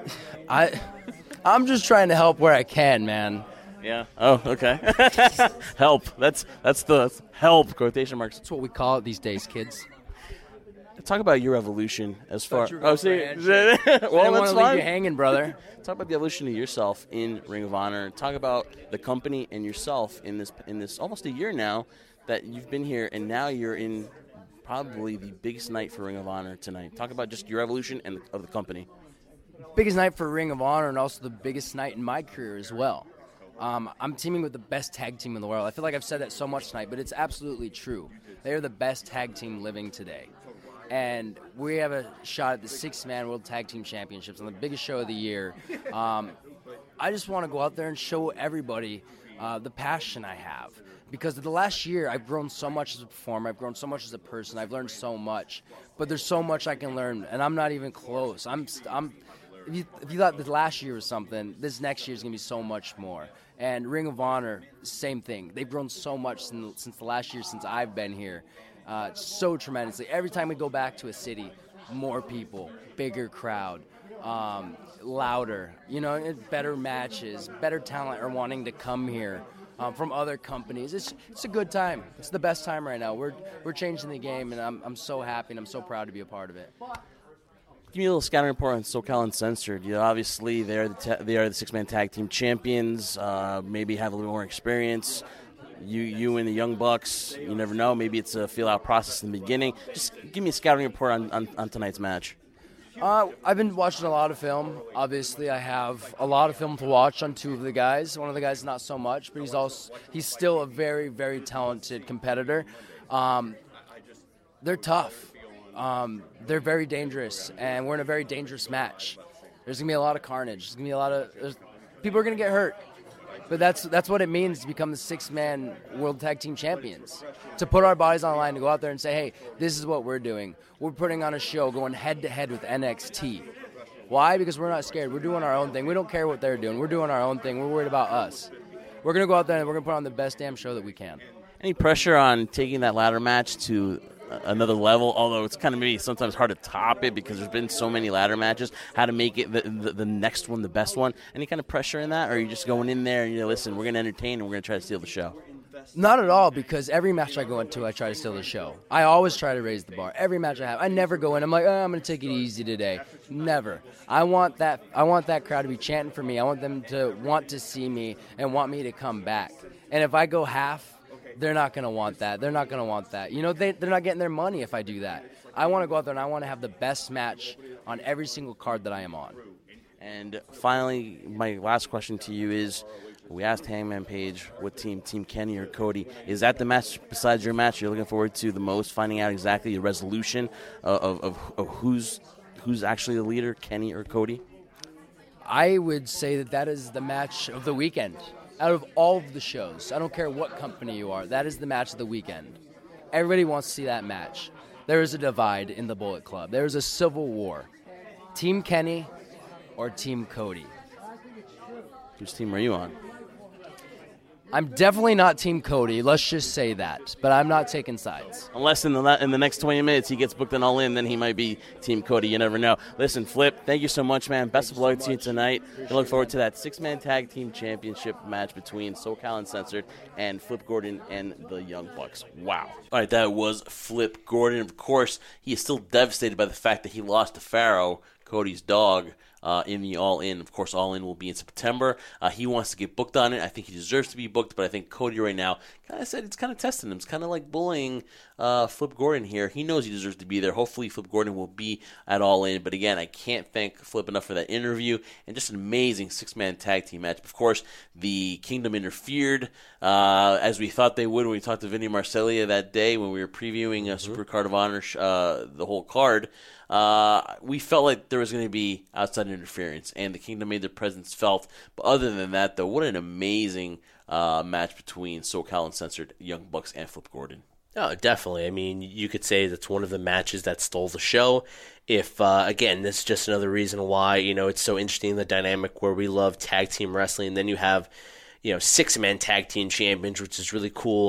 I, I'm just trying to help where I can, man. Yeah. Oh, okay. Help. That's that's the that's help quotation marks. That's what we call it these days, kids. Talk about your evolution as far. Oh, see, well, well, that's that's leave fine. you hanging, brother. Talk about the evolution of yourself in Ring of Honor. Talk about the company and yourself in this in this almost a year now that you've been here, and now you're in probably the biggest night for Ring of Honor tonight. Talk about just your evolution and of the company. Biggest night for Ring of Honor, and also the biggest night in my career as well. Um, I'm teaming with the best tag team in the world. I feel like I've said that so much tonight, but it's absolutely true. They are the best tag team living today. And we have a shot at the six-man World Tag Team Championships on the biggest show of the year. Um, I just want to go out there and show everybody uh, the passion I have. Because of the last year, I've grown so much as a performer. I've grown so much as a person. I've learned so much. But there's so much I can learn, and I'm not even close. I'm, I'm. If you, if you thought the last year was something, this next year is going to be so much more. And Ring of Honor, same thing. They've grown so much since, since the last year, since I've been here. Uh, so tremendously. Every time we go back to a city, more people, bigger crowd, um, louder, you know, better matches, better talent are wanting to come here um, from other companies. It's it's a good time. It's the best time right now. We're we're changing the game, and I'm I'm so happy and I'm so proud to be a part of it. Give me a little scouting report on SoCal Uncensored. You know, obviously, they are the ta- they are the six-man tag team champions. Uh, maybe have a little more experience. You you and the Young Bucks, you never know. Maybe it's a feel-out process in the beginning. Just give me a scouting report on, on, on tonight's match. Uh, I've been watching a lot of film. Obviously, I have a lot of film to watch on two of the guys. One of the guys not so much, but he's also he's still a very, very talented competitor. Um, they're tough. Um, they're very dangerous, and we're in a very dangerous match. There's going to be a lot of carnage. There's going to be a lot of people are going to get hurt. But that's that's what it means to become the six-man World Tag Team Champions. To put our bodies on the line, to go out there and say, hey, this is what we're doing. We're putting on a show going head-to-head with N X T. Why? Because we're not scared. We're doing our own thing. We don't care what they're doing. We're doing our own thing. We're worried about us. We're going to go out there and we're going to put on the best damn show that we can. Any pressure on taking that ladder match to another level, although it's kind of maybe sometimes hard to top it because there's been so many ladder matches, how to make it the, the, the next one the best one? Any kind of pressure in that, or are you just going in there and you know, listen, we're going to entertain and we're going to try to steal the show? Not at all, because every match I go into, I try to steal the show. I always try to raise the bar. Every match I have, I never go in, I'm like, oh, I'm going to take it easy today. Never. I want that I want that crowd to be chanting for me. I want them to want to see me and want me to come back. And if I go half, they're not going to want that. They're not going to want that. You know, they, they're not getting their money if I do that. I want to go out there and I want to have the best match on every single card that I am on. And finally, my last question to you is, we asked Hangman Page what team, Team Kenny or Cody. Is that the match besides your match you're looking forward to the most, finding out exactly the resolution of, of, of who's who's actually the leader, Kenny or Cody? I would say that that is the match of the weekend. Out of all of the shows, I don't care what company you are, that is the match of the weekend. Everybody wants to see that match. There is a divide in the Bullet Club. There is a civil war. Team Kenny or Team Cody? Which team are you on? I'm definitely not Team Cody. Let's just say that. But I'm not taking sides. Unless in the in the next twenty minutes he gets booked in All In, then he might be Team Cody. You never know. Listen, Flip, thank you so much, man. Best of luck to you tonight. I look forward to that six-man tag team championship match between SoCal Uncensored and Flip Gordon and the Young Bucks. Wow. All right, that was Flip Gordon. Of course, he is still devastated by the fact that he lost to Pharaoh, Cody's dog, Uh, in the All In. Of course, All In will be in September. Uh, he wants to get booked on it. I think he deserves to be booked, but I think Cody right now, kind of said it's kind of testing him. It's kind of like bullying uh, Flip Gordon here. He knows he deserves to be there. Hopefully, Flip Gordon will be at All In. But again, I can't thank Flip enough for that interview and just an amazing six-man tag team match. Of course, the Kingdom interfered uh, as we thought they would when we talked to Vinny Marcellia that day when we were previewing a mm-hmm. Super Card of Honor, uh, the whole card. Uh, we felt like there was going to be outside interference, and the Kingdom made their presence felt. But other than that, though, what an amazing uh, match between SoCal Uncensored, Young Bucks, and Flip Gordon. Oh, definitely. I mean, you could say that's one of the matches that stole the show. If, uh, again, this is just another reason why, you know, it's so interesting, the dynamic where we love tag team wrestling. And then you have, you know, six-man tag team champions, which is really cool.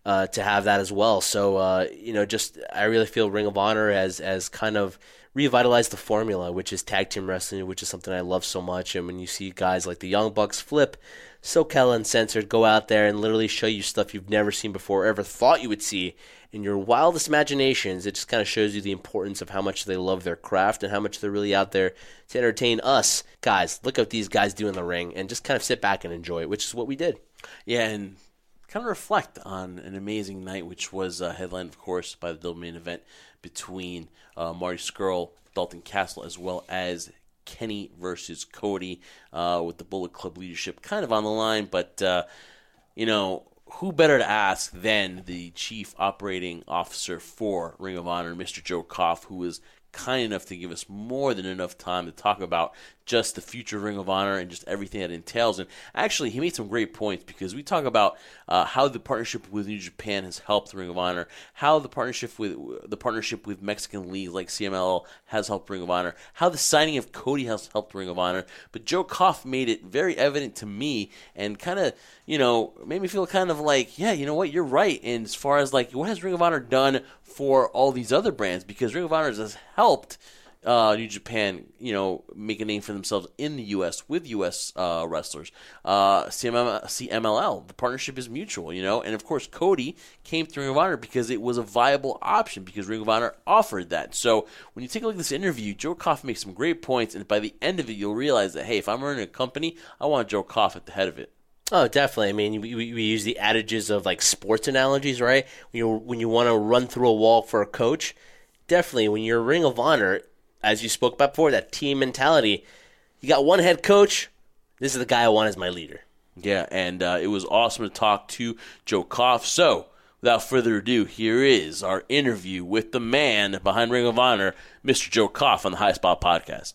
uh, to have that as well. So, uh, you know, just I really feel Ring of Honor has, has kind of revitalized the formula, which is tag team wrestling, which is something I love so much. And when you see guys like the Young Bucks, Flip, SoCal Uncensored go out there and literally show you stuff you've never seen before or ever thought you would see in your wildest imaginations, it just kind of shows you the importance of how much they love their craft and how much they're really out there to entertain us. Guys, look at what these guys do in the ring and just kind of sit back and enjoy it, which is what we did. Yeah, and kind of reflect on an amazing night, which was uh, headlined, of course, by the double main event between uh, Marty Scurll, Dalton Castle, as well as Kenny versus Cody, uh, with the Bullet Club leadership kind of on the line. But, uh, you know, who better to ask than the chief operating officer for Ring of Honor, Mister Joe Koff, who was kind enough to give us more than enough time to talk about just the future of Ring of Honor and just everything that entails. And actually, he made some great points because we talk about uh, how the partnership with New Japan has helped Ring of Honor, how the partnership with the partnership with Mexican leagues like C M L L has helped Ring of Honor, how the signing of Cody has helped Ring of Honor. But Joe Koff made it very evident to me and kind of, you know, made me feel kind of like, yeah, you know what, you're right. And as far as like, what has Ring of Honor done for all these other brands? Because Ring of Honor has helped uh, New Japan, you know, make a name for themselves in the U S with U S uh, wrestlers. Uh, C M L L, the partnership is mutual, you know, and of course Cody came to Ring of Honor because it was a viable option because Ring of Honor offered that. So when you take a look at this interview, Joe Koff makes some great points, and by the end of it, you'll realize that, hey, if I'm running a company, I want Joe Koff at the head of it. Oh, definitely. I mean, we, we use the adages of like sports analogies, right? When you when you want to run through a wall for a coach, definitely when you're Ring of Honor, as you spoke about before, that team mentality, you got one head coach, this is the guy I want as my leader. Yeah, and uh, it was awesome to talk to Joe Koff. So, without further ado, here is our interview with the man behind Ring of Honor, Mister Joe Koff on the High Spot Podcast.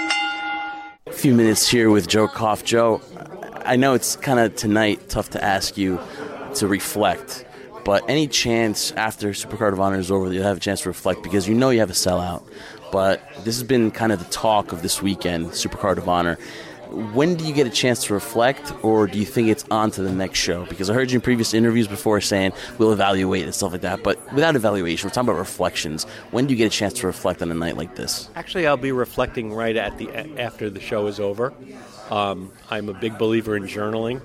A few minutes here with Joe Koff. Joe, I know it's kind of tonight tough to ask you to reflect, but any chance after Supercard of Honor is over that you'll have a chance to reflect, because you know you have a sellout, but this has been kind of the talk of this weekend, Supercard of Honor. When do you get a chance to reflect, or do you think it's on to the next show? Because I heard you in previous interviews before saying we'll evaluate and stuff like that, but without evaluation, we're talking about reflections. When do you get a chance to reflect on a night like this? Actually, I'll be reflecting right at the after the show is over. Um, I'm a big believer in journaling,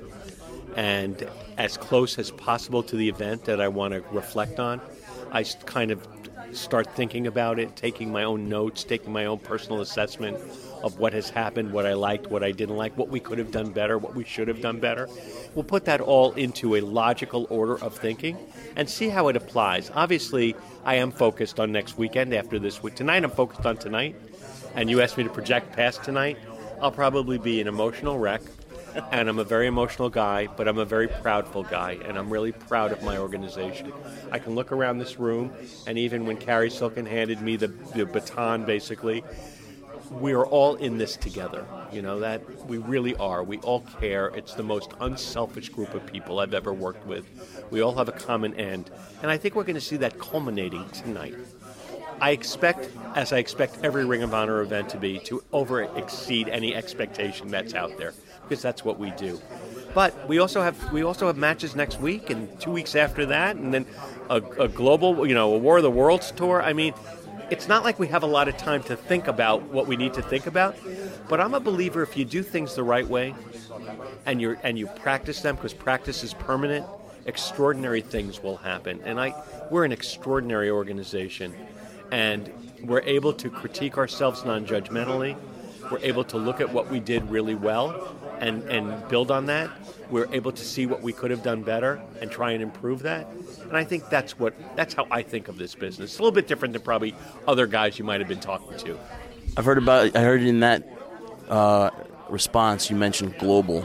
and as close as possible to the event that I want to reflect on, I kind of start thinking about it, taking my own notes, taking my own personal assessment of what has happened, what I liked, what I didn't like, what we could have done better, what we should have done better. We'll put that all into a logical order of thinking and see how it applies. Obviously, I am focused on next weekend after this week. Tonight, I'm focused on tonight, and you asked me to project past tonight. I'll probably be an emotional wreck, and I'm a very emotional guy, but I'm a very proudful guy, and I'm really proud of my organization. I can look around this room, and even when Carrie Silken handed me the, the baton, basically, we are all in this together. You know, that we really are. We all care. It's the most unselfish group of people I've ever worked with. We all have a common end, and I think we're going to see that culminating tonight. I expect, as I expect every Ring of Honor event to be, to over-exceed any expectation that's out there, because that's what we do. But we also have we also have matches next week and two weeks after that, and then a, a global, you know, a War of the Worlds tour. I mean, it's not like we have a lot of time to think about what we need to think about, but I'm a believer if you do things the right way and you and you practice them, because practice is permanent, extraordinary things will happen. And I we're an extraordinary organization, and we're able to critique ourselves non-judgmentally. We're able to look at what we did really well and, and build on that. We're able to see what we could have done better and try and improve that. And I think that's what that's how I think of this business. It's a little bit different than probably other guys you might have been talking to. I've heard about. I heard in that uh, response you mentioned global.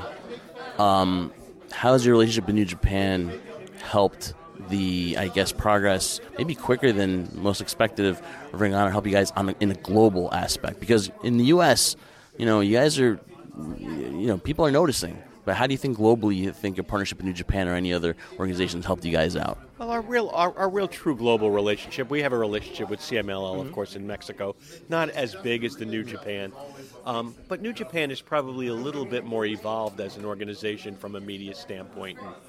Um, how has your relationship with New Japan helped the, I guess, progress maybe quicker than most expected of Ring of Honor, help you guys on the, in a global aspect? Because in the U S, you know, you guys are, you know, people are noticing. But how do you think globally you think your partnership with New Japan or any other organizations helped you guys out? Well, our real, our, our real true global relationship, we have a relationship with C M L L, mm-hmm. of course, in Mexico. Not as big as the New Japan. Um, but New Japan is probably a little bit more evolved as an organization from a media standpoint. And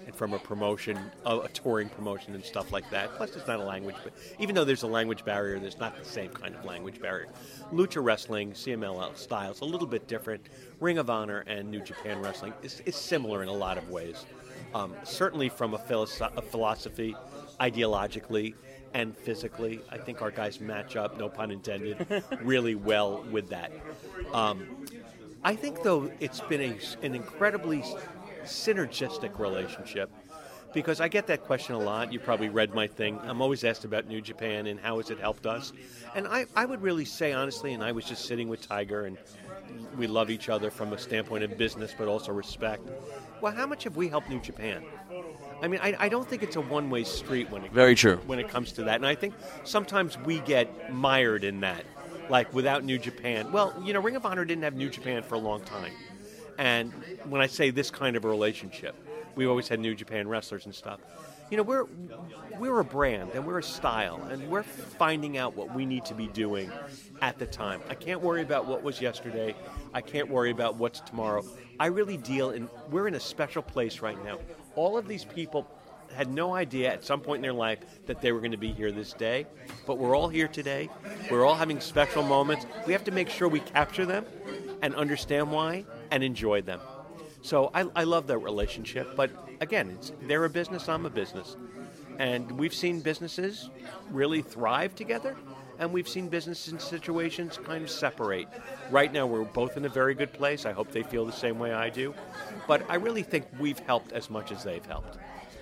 and from a promotion, a, a touring promotion and stuff like that. Plus, it's not a language, but even though there's a language barrier, there's not the same kind of language barrier. Lucha Wrestling, C M L L style, is a little bit different. Ring of Honor and New Japan Wrestling is, is similar in a lot of ways. Um, certainly from a, philosoph- a philosophy, ideologically, and physically, I think our guys match up, no pun intended, really well with that. Um, I think, though, it's been a, an incredibly synergistic relationship, because I get that question a lot. You probably read my thing. I'm always asked about New Japan and how has it helped us. And I, I would really say, honestly, and I was just sitting with Tiger, and we love each other from a standpoint of business, but also respect. Well, how much have we helped New Japan? I mean, I, I don't think it's a one-way street when it Very comes, true. when it comes to that. And I think sometimes we get mired in that, like without New Japan. Well, you know, Ring of Honor didn't have New Japan for a long time. And when I say this kind of a relationship, we always had New Japan wrestlers and stuff. You know, we're we're a brand and we're a style, and we're finding out what we need to be doing at the time. I can't worry about what was yesterday. I can't worry about what's tomorrow. I really deal in, we're in a special place right now. All of these people had no idea at some point in their life that they were going to be here this day, but we're all here today. We're all having special moments. We have to make sure we capture them and understand why and enjoy them. So I, I love that relationship, but again, it's, they're a business, I'm a business. And we've seen businesses really thrive together, and we've seen businesses in situations kind of separate. Right now, we're both in a very good place. I hope they feel the same way I do. But I really think we've helped as much as they've helped.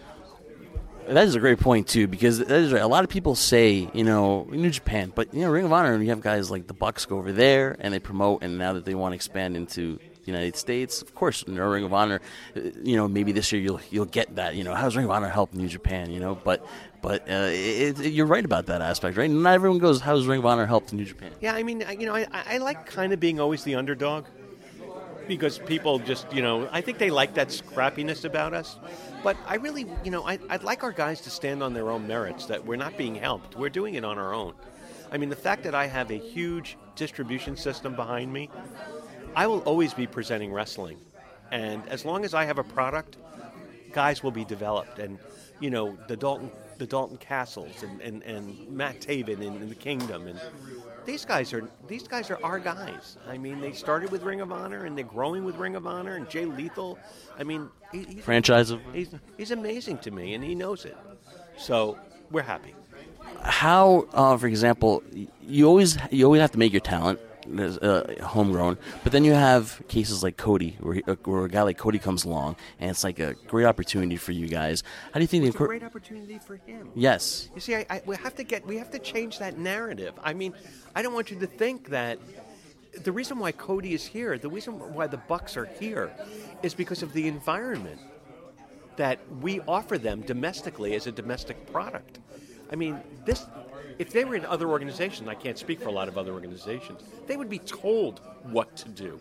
That is a great point, too, because that is right. A lot of people say, you know, New Japan, but, you know, Ring of Honor, you have guys like the Bucks go over there, and they promote, and now that they want to expand into the United States, of course, in Ring of Honor, you know, maybe this year you'll you'll get that, you know, how does Ring of Honor help New Japan, you know, but but uh, it, it, you're right about that aspect, right? Not everyone goes, how does Ring of Honor help New Japan? Yeah, I mean, you know, I, I like kind of being always the underdog, because people just, you know, I think they like that scrappiness about us. But I really, you know, I, I'd like our guys to stand on their own merits, that we're not being helped. We're doing it on our own. I mean, the fact that I have a huge distribution system behind me, I will always be presenting wrestling. And as long as I have a product, guys will be developed. And, you know, the Dalton the Dalton Castles and, and, and Matt Taven in, in the Kingdom, and these guys are these guys are our guys. I mean, they started with Ring of Honor, and they're growing with Ring of Honor, and Jay Lethal. I mean, he, he's, Franchise of he's, he's amazing to me, and he knows it. So we're happy. How, uh, for example, you always you always have to make your talent uh, homegrown, but then you have cases like Cody, where, he, uh, where a guy like Cody comes along, and it's like a great opportunity for you guys. How do you think it's the a great opportunity for him? Yes. You see, I, I, we have to get we have to change that narrative. I mean, I don't want you to think that the reason why Cody is here, the reason why the Bucks are here, is because of the environment that we offer them domestically as a domestic product. I mean, this. If they were in other organizations, I can't speak for a lot of other organizations, they would be told what to do.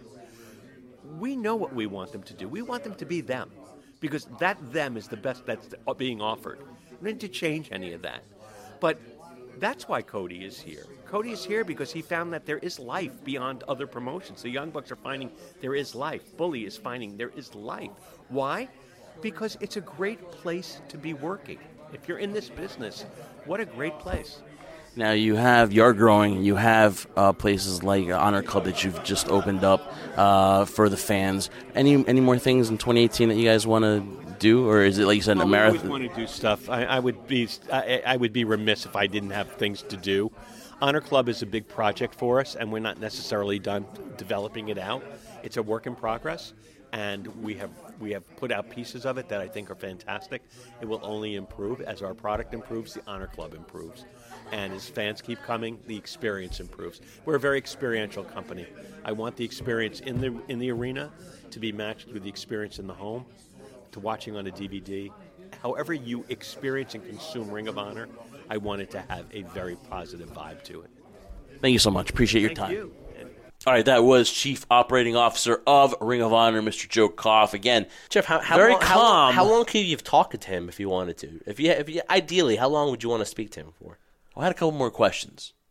We know what we want them to do. We want them to be them, because that them is the best that's being offered. We don't need to change any of that. But that's why Cody is here. Cody is here because he found that there is life beyond other promotions. The Young Bucks are finding there is life. Bully is finding there is life. Why? Because it's a great place to be working. If you're in this business, what a great place. Now you have Yard Growing, you have uh, places like Honor Club that you've just opened up uh, for the fans. Any any more things in twenty eighteen that you guys want to do, or is it like you said, well, a marathon? We always want to do stuff. I, I would be I, I would be remiss if I didn't have things to do. Honor Club is a big project for us, and we're not necessarily done developing it out. It's a work in progress, and we have we have put out pieces of it that I think are fantastic. It will only improve as our product improves. The Honor Club improves. And as fans keep coming, the experience improves. We're a very experiential company. I want the experience in the in the arena to be matched with the experience in the home, to watching on a D V D. However you experience and consume Ring of Honor, I want it to have a very positive vibe to it. Thank you so much. Appreciate your Thank time. You. All right, that was Chief Operating Officer of Ring of Honor, Mister Joe Koff. Again, Jeff, how, how very long, calm. How, how long could you have talked to him if you wanted to? If you, if you, ideally, how long would you want to speak to him for? I had a couple more questions.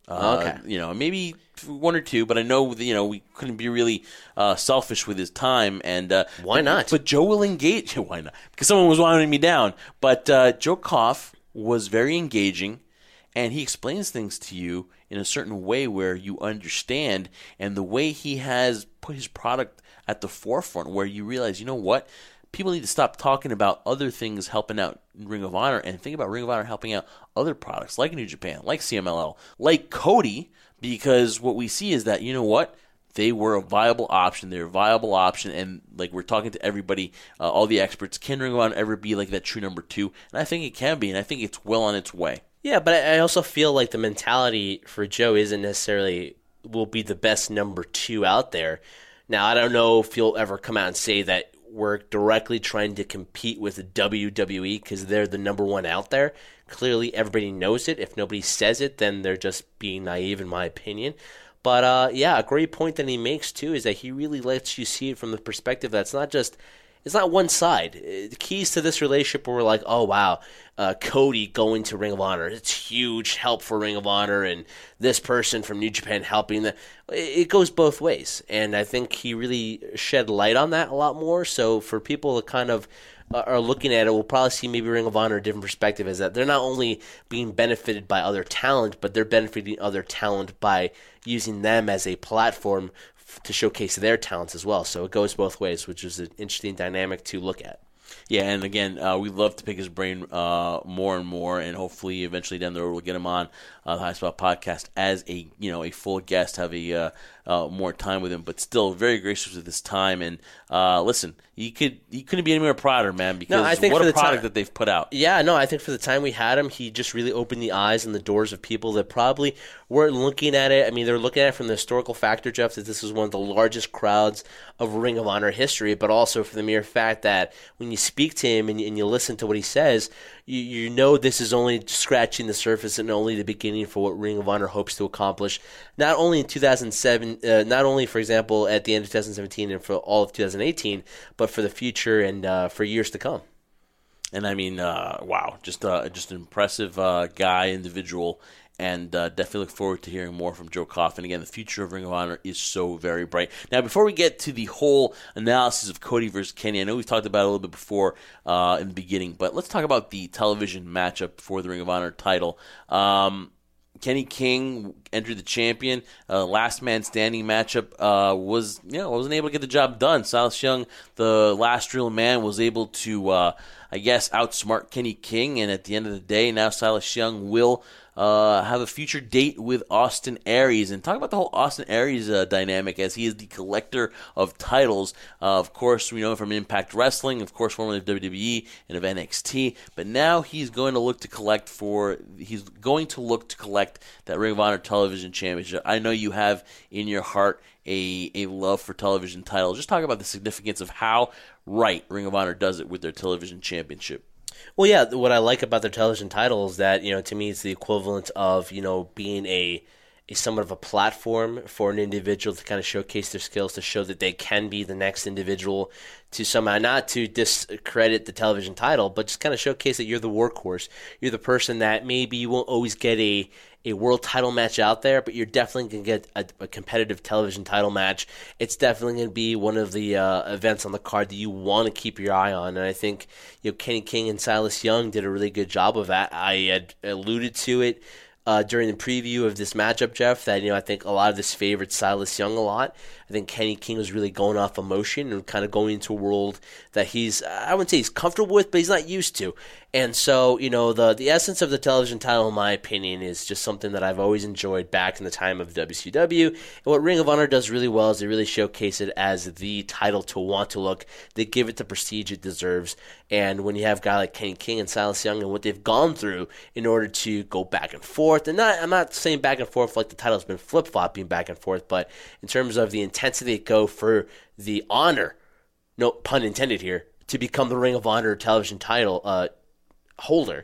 Uh, Okay. You know, maybe one or two, but I know that, you know, we couldn't be really uh, selfish with his time. And uh, Why not? But Joe will engage. Why not? Because someone was winding me down. But uh, Joe Koff was very engaging, and he explains things to you in a certain way where you understand, and the way he has put his product at the forefront where you realize, you know what? People need to stop talking about other things helping out Ring of Honor and think about Ring of Honor helping out other products like New Japan, like C M L L, like Cody, because what we see is that, you know what? They were a viable option. They're a viable option, and like we're talking to everybody, uh, all the experts, can Ring of Honor ever be like that true number two? And I think it can be, and I think it's well on its way. Yeah, but I also feel like the mentality for Joe isn't necessarily will be the best number two out there. Now, I don't know if he'll ever come out and say that we're directly trying to compete with the W W E because they're the number one out there. Clearly, everybody knows it. If nobody says it, then they're just being naive, in my opinion. But, uh, yeah, a great point that he makes, too, is that he really lets you see it from the perspective that's not just – it's not one side. The keys to this relationship were like, oh, wow, uh, Cody going to Ring of Honor. It's huge help for Ring of Honor, and this person from New Japan helping. The, it goes both ways, and I think he really shed light on that a lot more. So for people that kind of are looking at it, we'll probably see maybe Ring of Honor a different perspective, is that they're not only being benefited by other talent, but they're benefiting other talent by using them as a platform to showcase their talents as well. So it goes both ways, which is an interesting dynamic to look at. Yeah, and again, uh, we'd love to pick his brain uh, more and more, and hopefully eventually down the road we'll get him on uh, the High Spot Podcast as a you know a full guest, have a uh, uh, more time with him. But still, very gracious with his time. And uh, listen, he could he couldn't be any more prouder, man. Because No, I think what for a the product time- that they've put out. Yeah, no, I think for the time we had him, he just really opened the eyes and the doors of people that probably weren't looking at it. I mean, they're looking at it from the historical factor, Jeff, that this was one of the largest crowds of Ring of Honor history, but also for the mere fact that when you speak to him and, and you listen to what he says, you, you know this is only scratching the surface and only the beginning for what Ring of Honor hopes to accomplish, not only in two thousand seven, uh, not only, for example, at the end of two thousand seventeen and for all of two thousand eighteen, but for the future and uh, for years to come. And I mean, uh, wow, just uh, just an impressive uh, guy, individual, and uh, definitely look forward to hearing more from Joe Koff. And again, the future of Ring of Honor is so very bright. Now, before we get to the whole analysis of Cody versus Kenny, I know we've talked about it a little bit before uh, in the beginning, but let's talk about the television matchup for the Ring of Honor title. Um, Kenny King entered the champion. Uh, last man standing matchup uh, was, you know, wasn't able to get the job done. Silas Young, the last real man, was able to, uh, I guess, outsmart Kenny King. And at the end of the day, now Silas Young will uh, have a future date with Austin Aries. And talk about the whole Austin Aries uh, dynamic, as he is the collector of titles. Uh, of course, we know him from Impact Wrestling, of course, formerly of W W E and of N X T. But now he's going to look to collect for he's going to look to collect that Ring of Honor Television Championship. I know you have in your heart a a love for television titles. Just talk about the significance of how right Ring of Honor does it with their television championship. Well, yeah, what I like about their television title is that, you know, to me it's the equivalent of, you know, being a, a somewhat of a platform for an individual to kind of showcase their skills, to show that they can be the next individual, to somehow not to discredit the television title, but just kind of showcase that you're the workhorse. You're the person that maybe you won't always get a a world title match out there, but you're definitely going to get a, a competitive television title match. It's definitely going to be one of the uh, events on the card that you want to keep your eye on. And I think, you know, Kenny King and Silas Young did a really good job of that. I had alluded to it uh, during the preview of this matchup, Jeff, that, you know, I think a lot of this favored Silas Young a lot. I think Kenny King was really going off emotion and kind of going into a world that he's, I wouldn't say he's comfortable with, but he's not used to. And so, you know, the the essence of the television title, in my opinion, is just something that I've always enjoyed back in the time of W C W. And what Ring of Honor does really well is they really showcase it as the title to want to look. They give it the prestige it deserves. And when you have a guy like Kenny King and Silas Young and what they've gone through in order to go back and forth, and not, I'm not saying back and forth like the title's been flip-flopping back and forth, but in terms of the intensity it go for the honor, no pun intended here, to become the Ring of Honor television title uh, holder,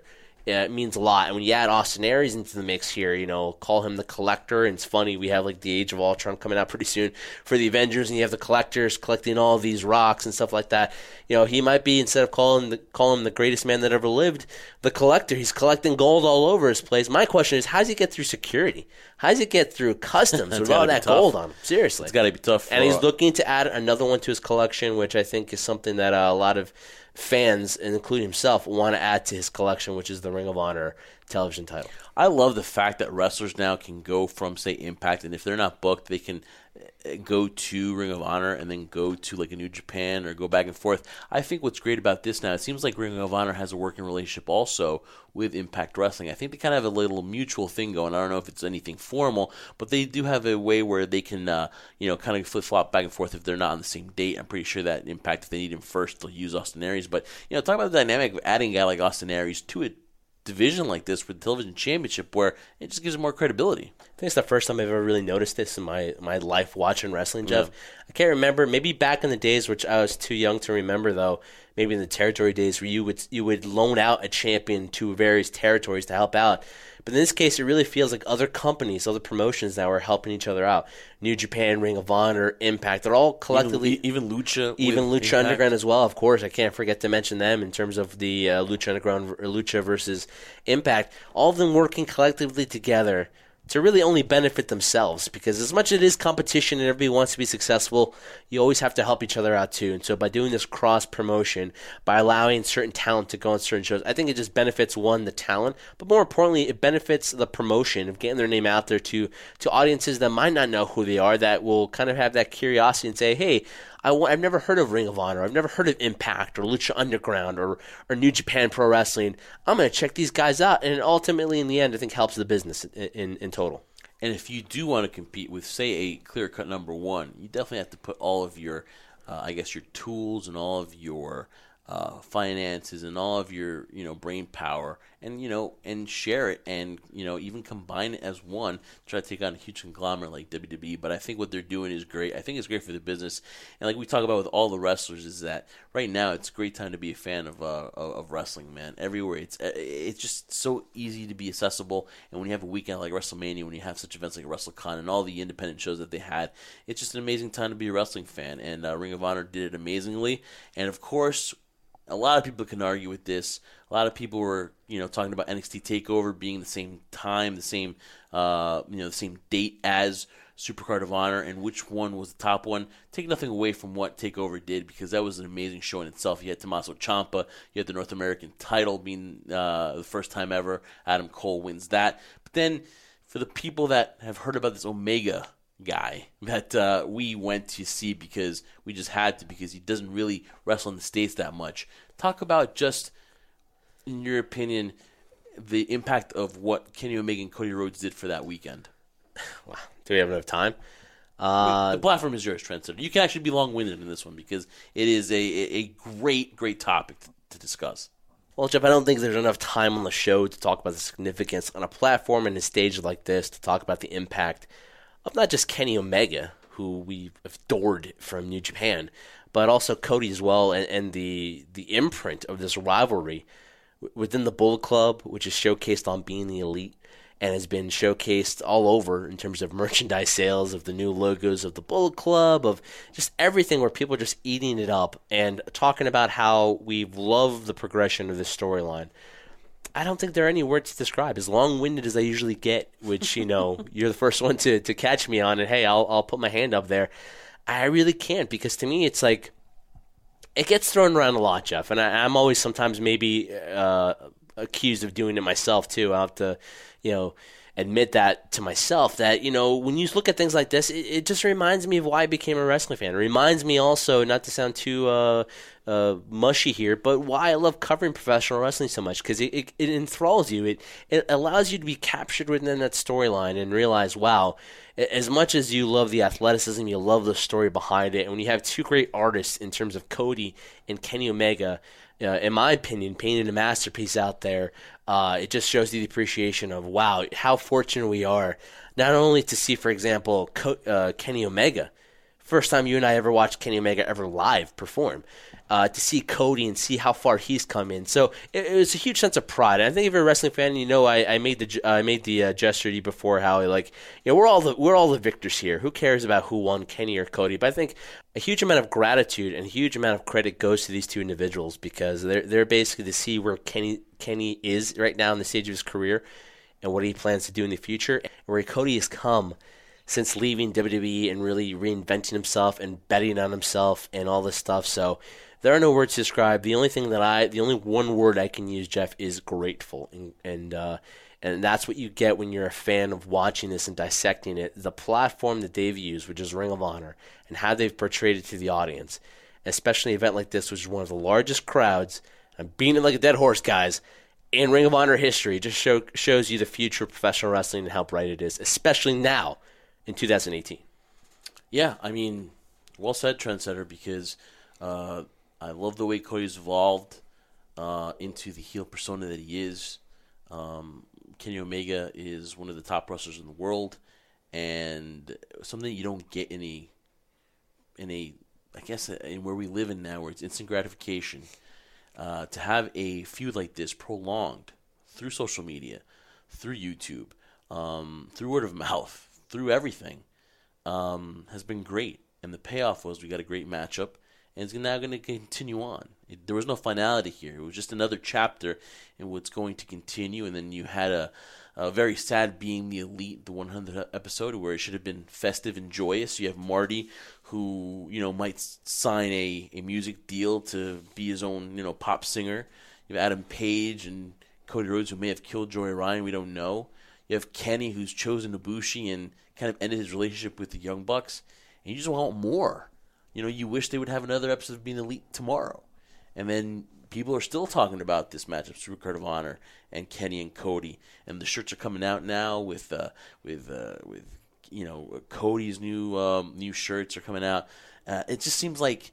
Yeah, it means a lot. And when you add Austin Aries into the mix here, you know, call him the Collector. And it's funny, we have like the Age of Ultron coming out pretty soon for the Avengers, and you have the Collectors collecting all these rocks and stuff like that. You know, he might be, instead of calling the, calling him the greatest man that ever lived, the Collector. He's collecting gold all over his place. My question is, how does he get through security? How does he get through customs with all that gold on him? Seriously. It's got to be tough. And he's looking to add another one to his collection, which I think is something that uh, a lot of fans, and including himself, want to add to his collection, which is the Ring of Honor television title. I love the fact that wrestlers now can go from, say, Impact, and if they're not booked, they can go to Ring of Honor and then go to like a New Japan or go back and forth. I think what's great about this now, it seems like Ring of Honor has a working relationship also with Impact Wrestling. I think they kind of have a little mutual thing going. I don't know if it's anything formal, but they do have a way where they can, uh, you know, kind of flip-flop back and forth if they're not on the same date. I'm pretty sure that Impact, if they need him first, they'll use Austin Aries. But, you know, talk about the dynamic of adding a guy like Austin Aries to a division like this with the television championship, where it just gives it more credibility. I think it's the first time I've ever really noticed this in my, my life watching wrestling, Jeff. Yeah. I can't remember, maybe back in the days, which I was too young to remember, though, maybe in the territory days where you would you would loan out a champion to various territories to help out. But in this case, it really feels like other companies, other promotions now are helping each other out. New Japan, Ring of Honor, Impact, they're all collectively... Even, even Lucha. Even Lucha Impact. Underground as well, of course. I can't forget to mention them in terms of the uh, Lucha Underground, or Lucha versus Impact. All of them working collectively together to really only benefit themselves, because as much as it is competition and everybody wants to be successful, you always have to help each other out too. And so by doing this cross-promotion, by allowing certain talent to go on certain shows, I think it just benefits, one, the talent, but more importantly, it benefits the promotion of getting their name out there to, to audiences that might not know who they are, that will kind of have that curiosity and say, hey, I w- I've never heard of Ring of Honor. I've never heard of Impact or Lucha Underground or, or New Japan Pro Wrestling. I'm going to check these guys out. And ultimately, in the end, I think helps the business in, in, in total. And if you do want to compete with, say, a clear-cut number one, you definitely have to put all of your, uh, I guess, your tools and all of your uh, finances and all of your, you know, brain power, and you know, and share it, and you know, even combine it as one. Try to take on a huge conglomerate like W W E. But I think what they're doing is great. I think it's great for the business, and like we talk about with all the wrestlers, is that right now it's a great time to be a fan of uh, of, of wrestling, man. Everywhere, it's it's just so easy to be accessible. And when you have a weekend like WrestleMania, when you have such events like WrestleCon and all the independent shows that they had, it's just an amazing time to be a wrestling fan. And uh, Ring of Honor did it amazingly. And of course, a lot of people can argue with this. A lot of people were, you know, talking about N X T TakeOver being the same time, the same, uh, you know, the same date as Supercard of Honor, and which one was the top one. Take nothing away from what TakeOver did, because that was an amazing show in itself. You had Tommaso Ciampa, you had the North American title being uh, the first time ever. Adam Cole wins that. But then, for the people that have heard about this Omega guy that uh, we went to see because we just had to, because he doesn't really wrestle in the States that much. Talk about, just in your opinion, the impact of what Kenny Omega and Cody Rhodes did for that weekend. Wow. Do we have enough time? Uh, the platform is yours, Trendsetter. You can actually be long-winded in this one, because it is a, a great, great topic to, to discuss. Well, Jeff, I don't think there's enough time on the show to talk about the significance on a platform and a stage like this, to talk about the impact of not just Kenny Omega, who we've adored from New Japan, but also Cody as well, and, and the the imprint of this rivalry within the Bullet Club, which is showcased on Being the Elite, and has been showcased all over in terms of merchandise sales, of the new logos of the Bullet Club, of just everything, where people are just eating it up and talking about how we've loved the progression of this storyline. I don't think there are any words to describe. As long-winded as I usually get, which, you know, you're the first one to, to catch me on, and hey, I'll I'll put my hand up there. I really can't, because to me it's like, it gets thrown around a lot, Jeff, and I, I'm always sometimes maybe uh, accused of doing it myself too. I'll have to, you know, admit that to myself, that, you know, when you look at things like this, it, it just reminds me of why I became a wrestling fan. It reminds me also, not to sound too uh, uh, mushy here, but why I love covering professional wrestling so much, because it, it, it enthralls you. It, it allows you to be captured within that storyline and realize, wow, as much as you love the athleticism, you love the story behind it. And when you have two great artists in terms of Cody and Kenny Omega, uh, in my opinion, painted a masterpiece out there, uh, it just shows you the appreciation of, wow, how fortunate we are, not only to see, for example, Co- uh, Kenny Omega first time you and I ever watched Kenny Omega ever live perform. Uh, to see Cody and see how far he's come in, so it, it was a huge sense of pride. And I think if you're a wrestling fan, you know I, I made the uh, I made the uh, gesture to you before how like you know we're all the we're all the victors here. Who cares about who won, Kenny or Cody? But I think a huge amount of gratitude and a huge amount of credit goes to these two individuals because they're they're basically to see where Kenny Kenny is right now in the stage of his career and what he plans to do in the future, and where Cody has come since leaving W W E and really reinventing himself and betting on himself and all this stuff. So. There are no words to describe. The only thing that I, the only one word I can use, Jeff, is grateful, and and, uh, and that's what you get when you're a fan of watching this and dissecting it. The platform that they've used, which is Ring of Honor, and how they've portrayed it to the audience, especially an event like this, which is one of the largest crowds. I'm beating it like a dead horse, guys. In Ring of Honor history, just show, shows you the future of professional wrestling and how bright it is, especially now in two thousand eighteen. Yeah, I mean, well said, Trendsetter, because. Uh, I love the way Cody's evolved uh, into the heel persona that he is. Um, Kenny Omega is one of the top wrestlers in the world, and something you don't get in a, in a, I guess, in where we live in now, where it's instant gratification. Uh, to have a feud like this prolonged through social media, through YouTube, um, through word of mouth, through everything, um, has been great. And the payoff was we got a great matchup. And it's now going to continue on. It, there was no finality here. It was just another chapter in what's going to continue. And then you had a, a very sad being the Elite, the one hundredth episode, where it should have been festive and joyous. You have Marty, who you know might sign a, a music deal to be his own you know pop singer. You have Adam Page and Cody Rhodes, who may have killed Joey Ryan. We don't know. You have Kenny, who's chosen Ibushi and kind of ended his relationship with the Young Bucks. And you just want more. You know, you wish they would have another episode of Being Elite tomorrow. And then people are still talking about this matchup through Card of Honor and Kenny and Cody. And the shirts are coming out now with, uh, with, uh, with you know, Cody's new um, new shirts are coming out. Uh, it just seems like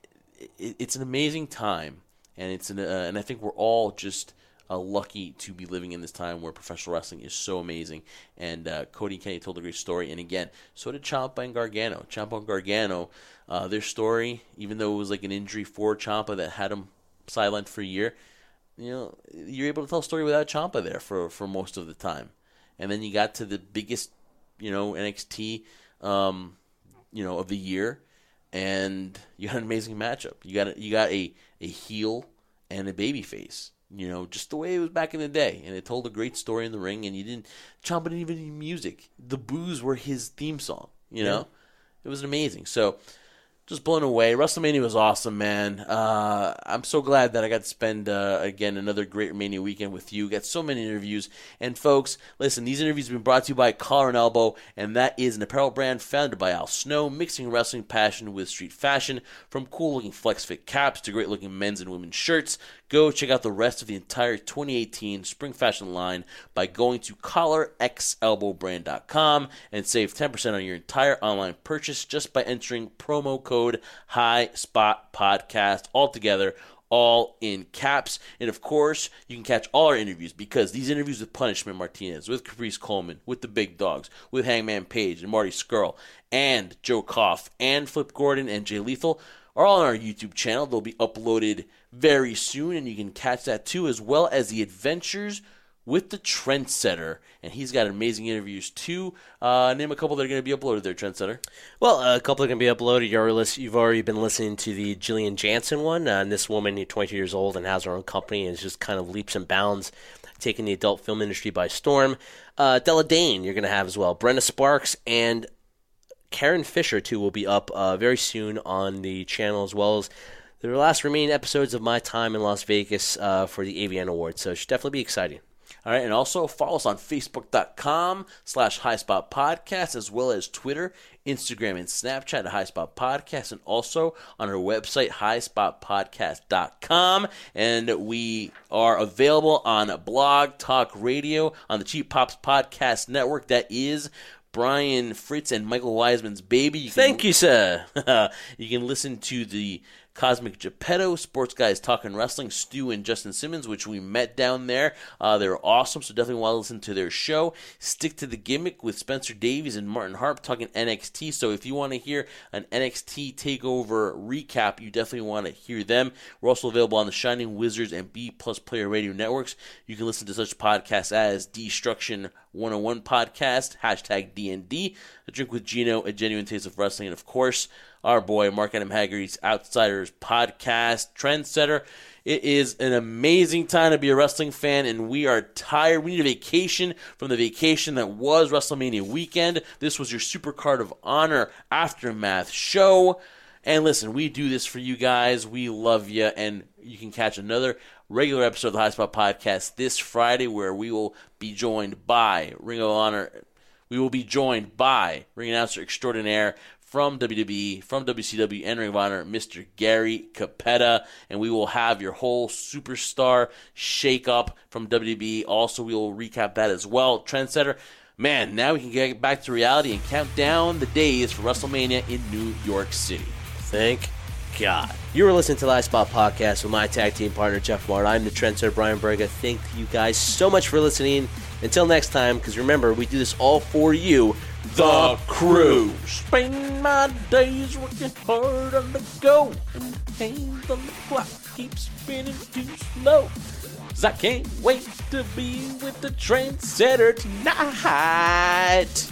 it, it's an amazing time. And it's an, uh, and I think we're all just uh, lucky to be living in this time where professional wrestling is so amazing. And uh, Cody and Kenny told a great story. And again, so did Ciampa and Gargano. Ciampa and Gargano, uh, their story, even though it was like an injury for Ciampa that had him sidelined for a year, you know, you're able to tell a story without Ciampa there for, for most of the time. And then you got to the biggest, you know, N X T, um, you know, of the year, and you got an amazing matchup. You got a, you got a, a heel and a babyface. You know, just the way it was back in the day. And it told a great story in the ring, and you didn't, Ciampa didn't even need music. The boos were his theme song, you know? Yeah. It was amazing. So, just blown away. WrestleMania was awesome, man. Uh, I'm so glad that I got to spend, uh, again, another great Mania weekend with you. Got so many interviews. And, folks, listen, these interviews have been brought to you by Collar and Elbow, and that is an apparel brand founded by Al Snow, mixing wrestling passion with street fashion. From cool-looking flex-fit caps to great-looking men's and women's shirts, go check out the rest of the entire twenty eighteen spring fashion line by going to collar x elbow brand dot com and save ten percent on your entire online purchase just by entering promo code HighSpotPodcast, all together, all in caps. And of course, you can catch all our interviews, because these interviews with Punishment Martinez, with Caprice Coleman, with the Big Dogs, with Hangman Page and Marty Scurll, and Joe Koff, and Flip Gordon and Jay Lethal are all on our YouTube channel. They'll be uploaded very soon, and you can catch that too, as well as the adventures with the Trendsetter. And he's got amazing interviews too. Uh, name a couple that are going to be uploaded there, Trendsetter. Well, a couple are going to be uploaded. You're already, you've already been listening to the Jillian Jansen one. Uh, and this woman, twenty-two years old, and has her own company, and is just kind of leaps and bounds, taking the adult film industry by storm. Uh, Della Dane, you're going to have as well. Brenda Sparks and Karen Fisher, too, will be up uh, very soon on the channel, as well as the last remaining episodes of my time in Las Vegas uh, for the A V N Awards. So it should definitely be exciting. All right, and also follow us on Facebook.com slash Highspot Podcast, as well as Twitter, Instagram, and Snapchat at Highspot Podcast, and also on our website, high spot podcast dot com. And we are available on Blog Talk Radio on the Cheap Pops Podcast Network. That is Brian Fritz and Michael Wiseman's Baby. You can, Thank you, sir. You can listen to the Cosmic Geppetto, Sports Guys Talking Wrestling, Stu and Justin Simmons, which we met down there. Uh, they're awesome, so definitely want to listen to their show. Stick to the Gimmick with Spencer Davies and Martin Harp talking N X T. So if you want to hear an N X T TakeOver recap, you definitely want to hear them. We're also available on the Shining Wizards and B Plus Player Radio networks. You can listen to such podcasts as Destruction one oh one Podcast, hashtag D N D, A Drink with Gino, A Genuine Taste of Wrestling, and of course, our boy Mark Adam Haggerty's Outsiders Podcast, Trendsetter. It is an amazing time to be a wrestling fan, and we are tired. We need a vacation from the vacation that was WrestleMania weekend. This was your Supercard of Honor Aftermath show. And listen, we do this for you guys. We love you, and you can catch another regular episode of the High Spot Podcast this Friday, where we will be joined by Ring of Honor. We will be joined by ring announcer extraordinaire from W W E, from W C W, and Ring of Honor, Mister Gary Capetta, and we will have your whole superstar shake-up from W W E. Also, we will recap that as well. Trendsetter, man, now we can get back to reality and count down the days for WrestleMania in New York City. Thank God. You were listening to the High Spot Podcast with my tag team partner, Jeff Martin. I'm the Trendsetter, Brian Berga. Thank you guys so much for listening. Until next time, because remember, we do this all for you, the crew. Spend my days working hard on the go, and the hands on the clock keep spinning too slow. 'Cause I can't wait to be with the Trendsetter tonight.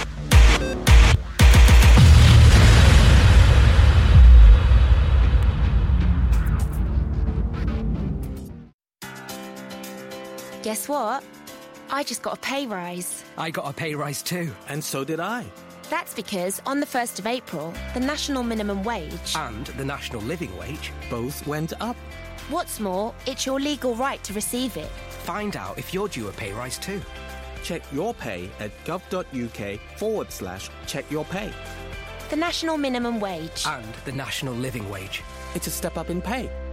Guess what? I just got a pay rise. I got a pay rise too. And so did I. That's because on the first of April, the national minimum wage and the national living wage both went up. What's more, it's your legal right to receive it. Find out if you're due a pay rise too. Check your pay at gov.uk forward slash check your pay. The national minimum wage and the national living wage. It's a step up in pay.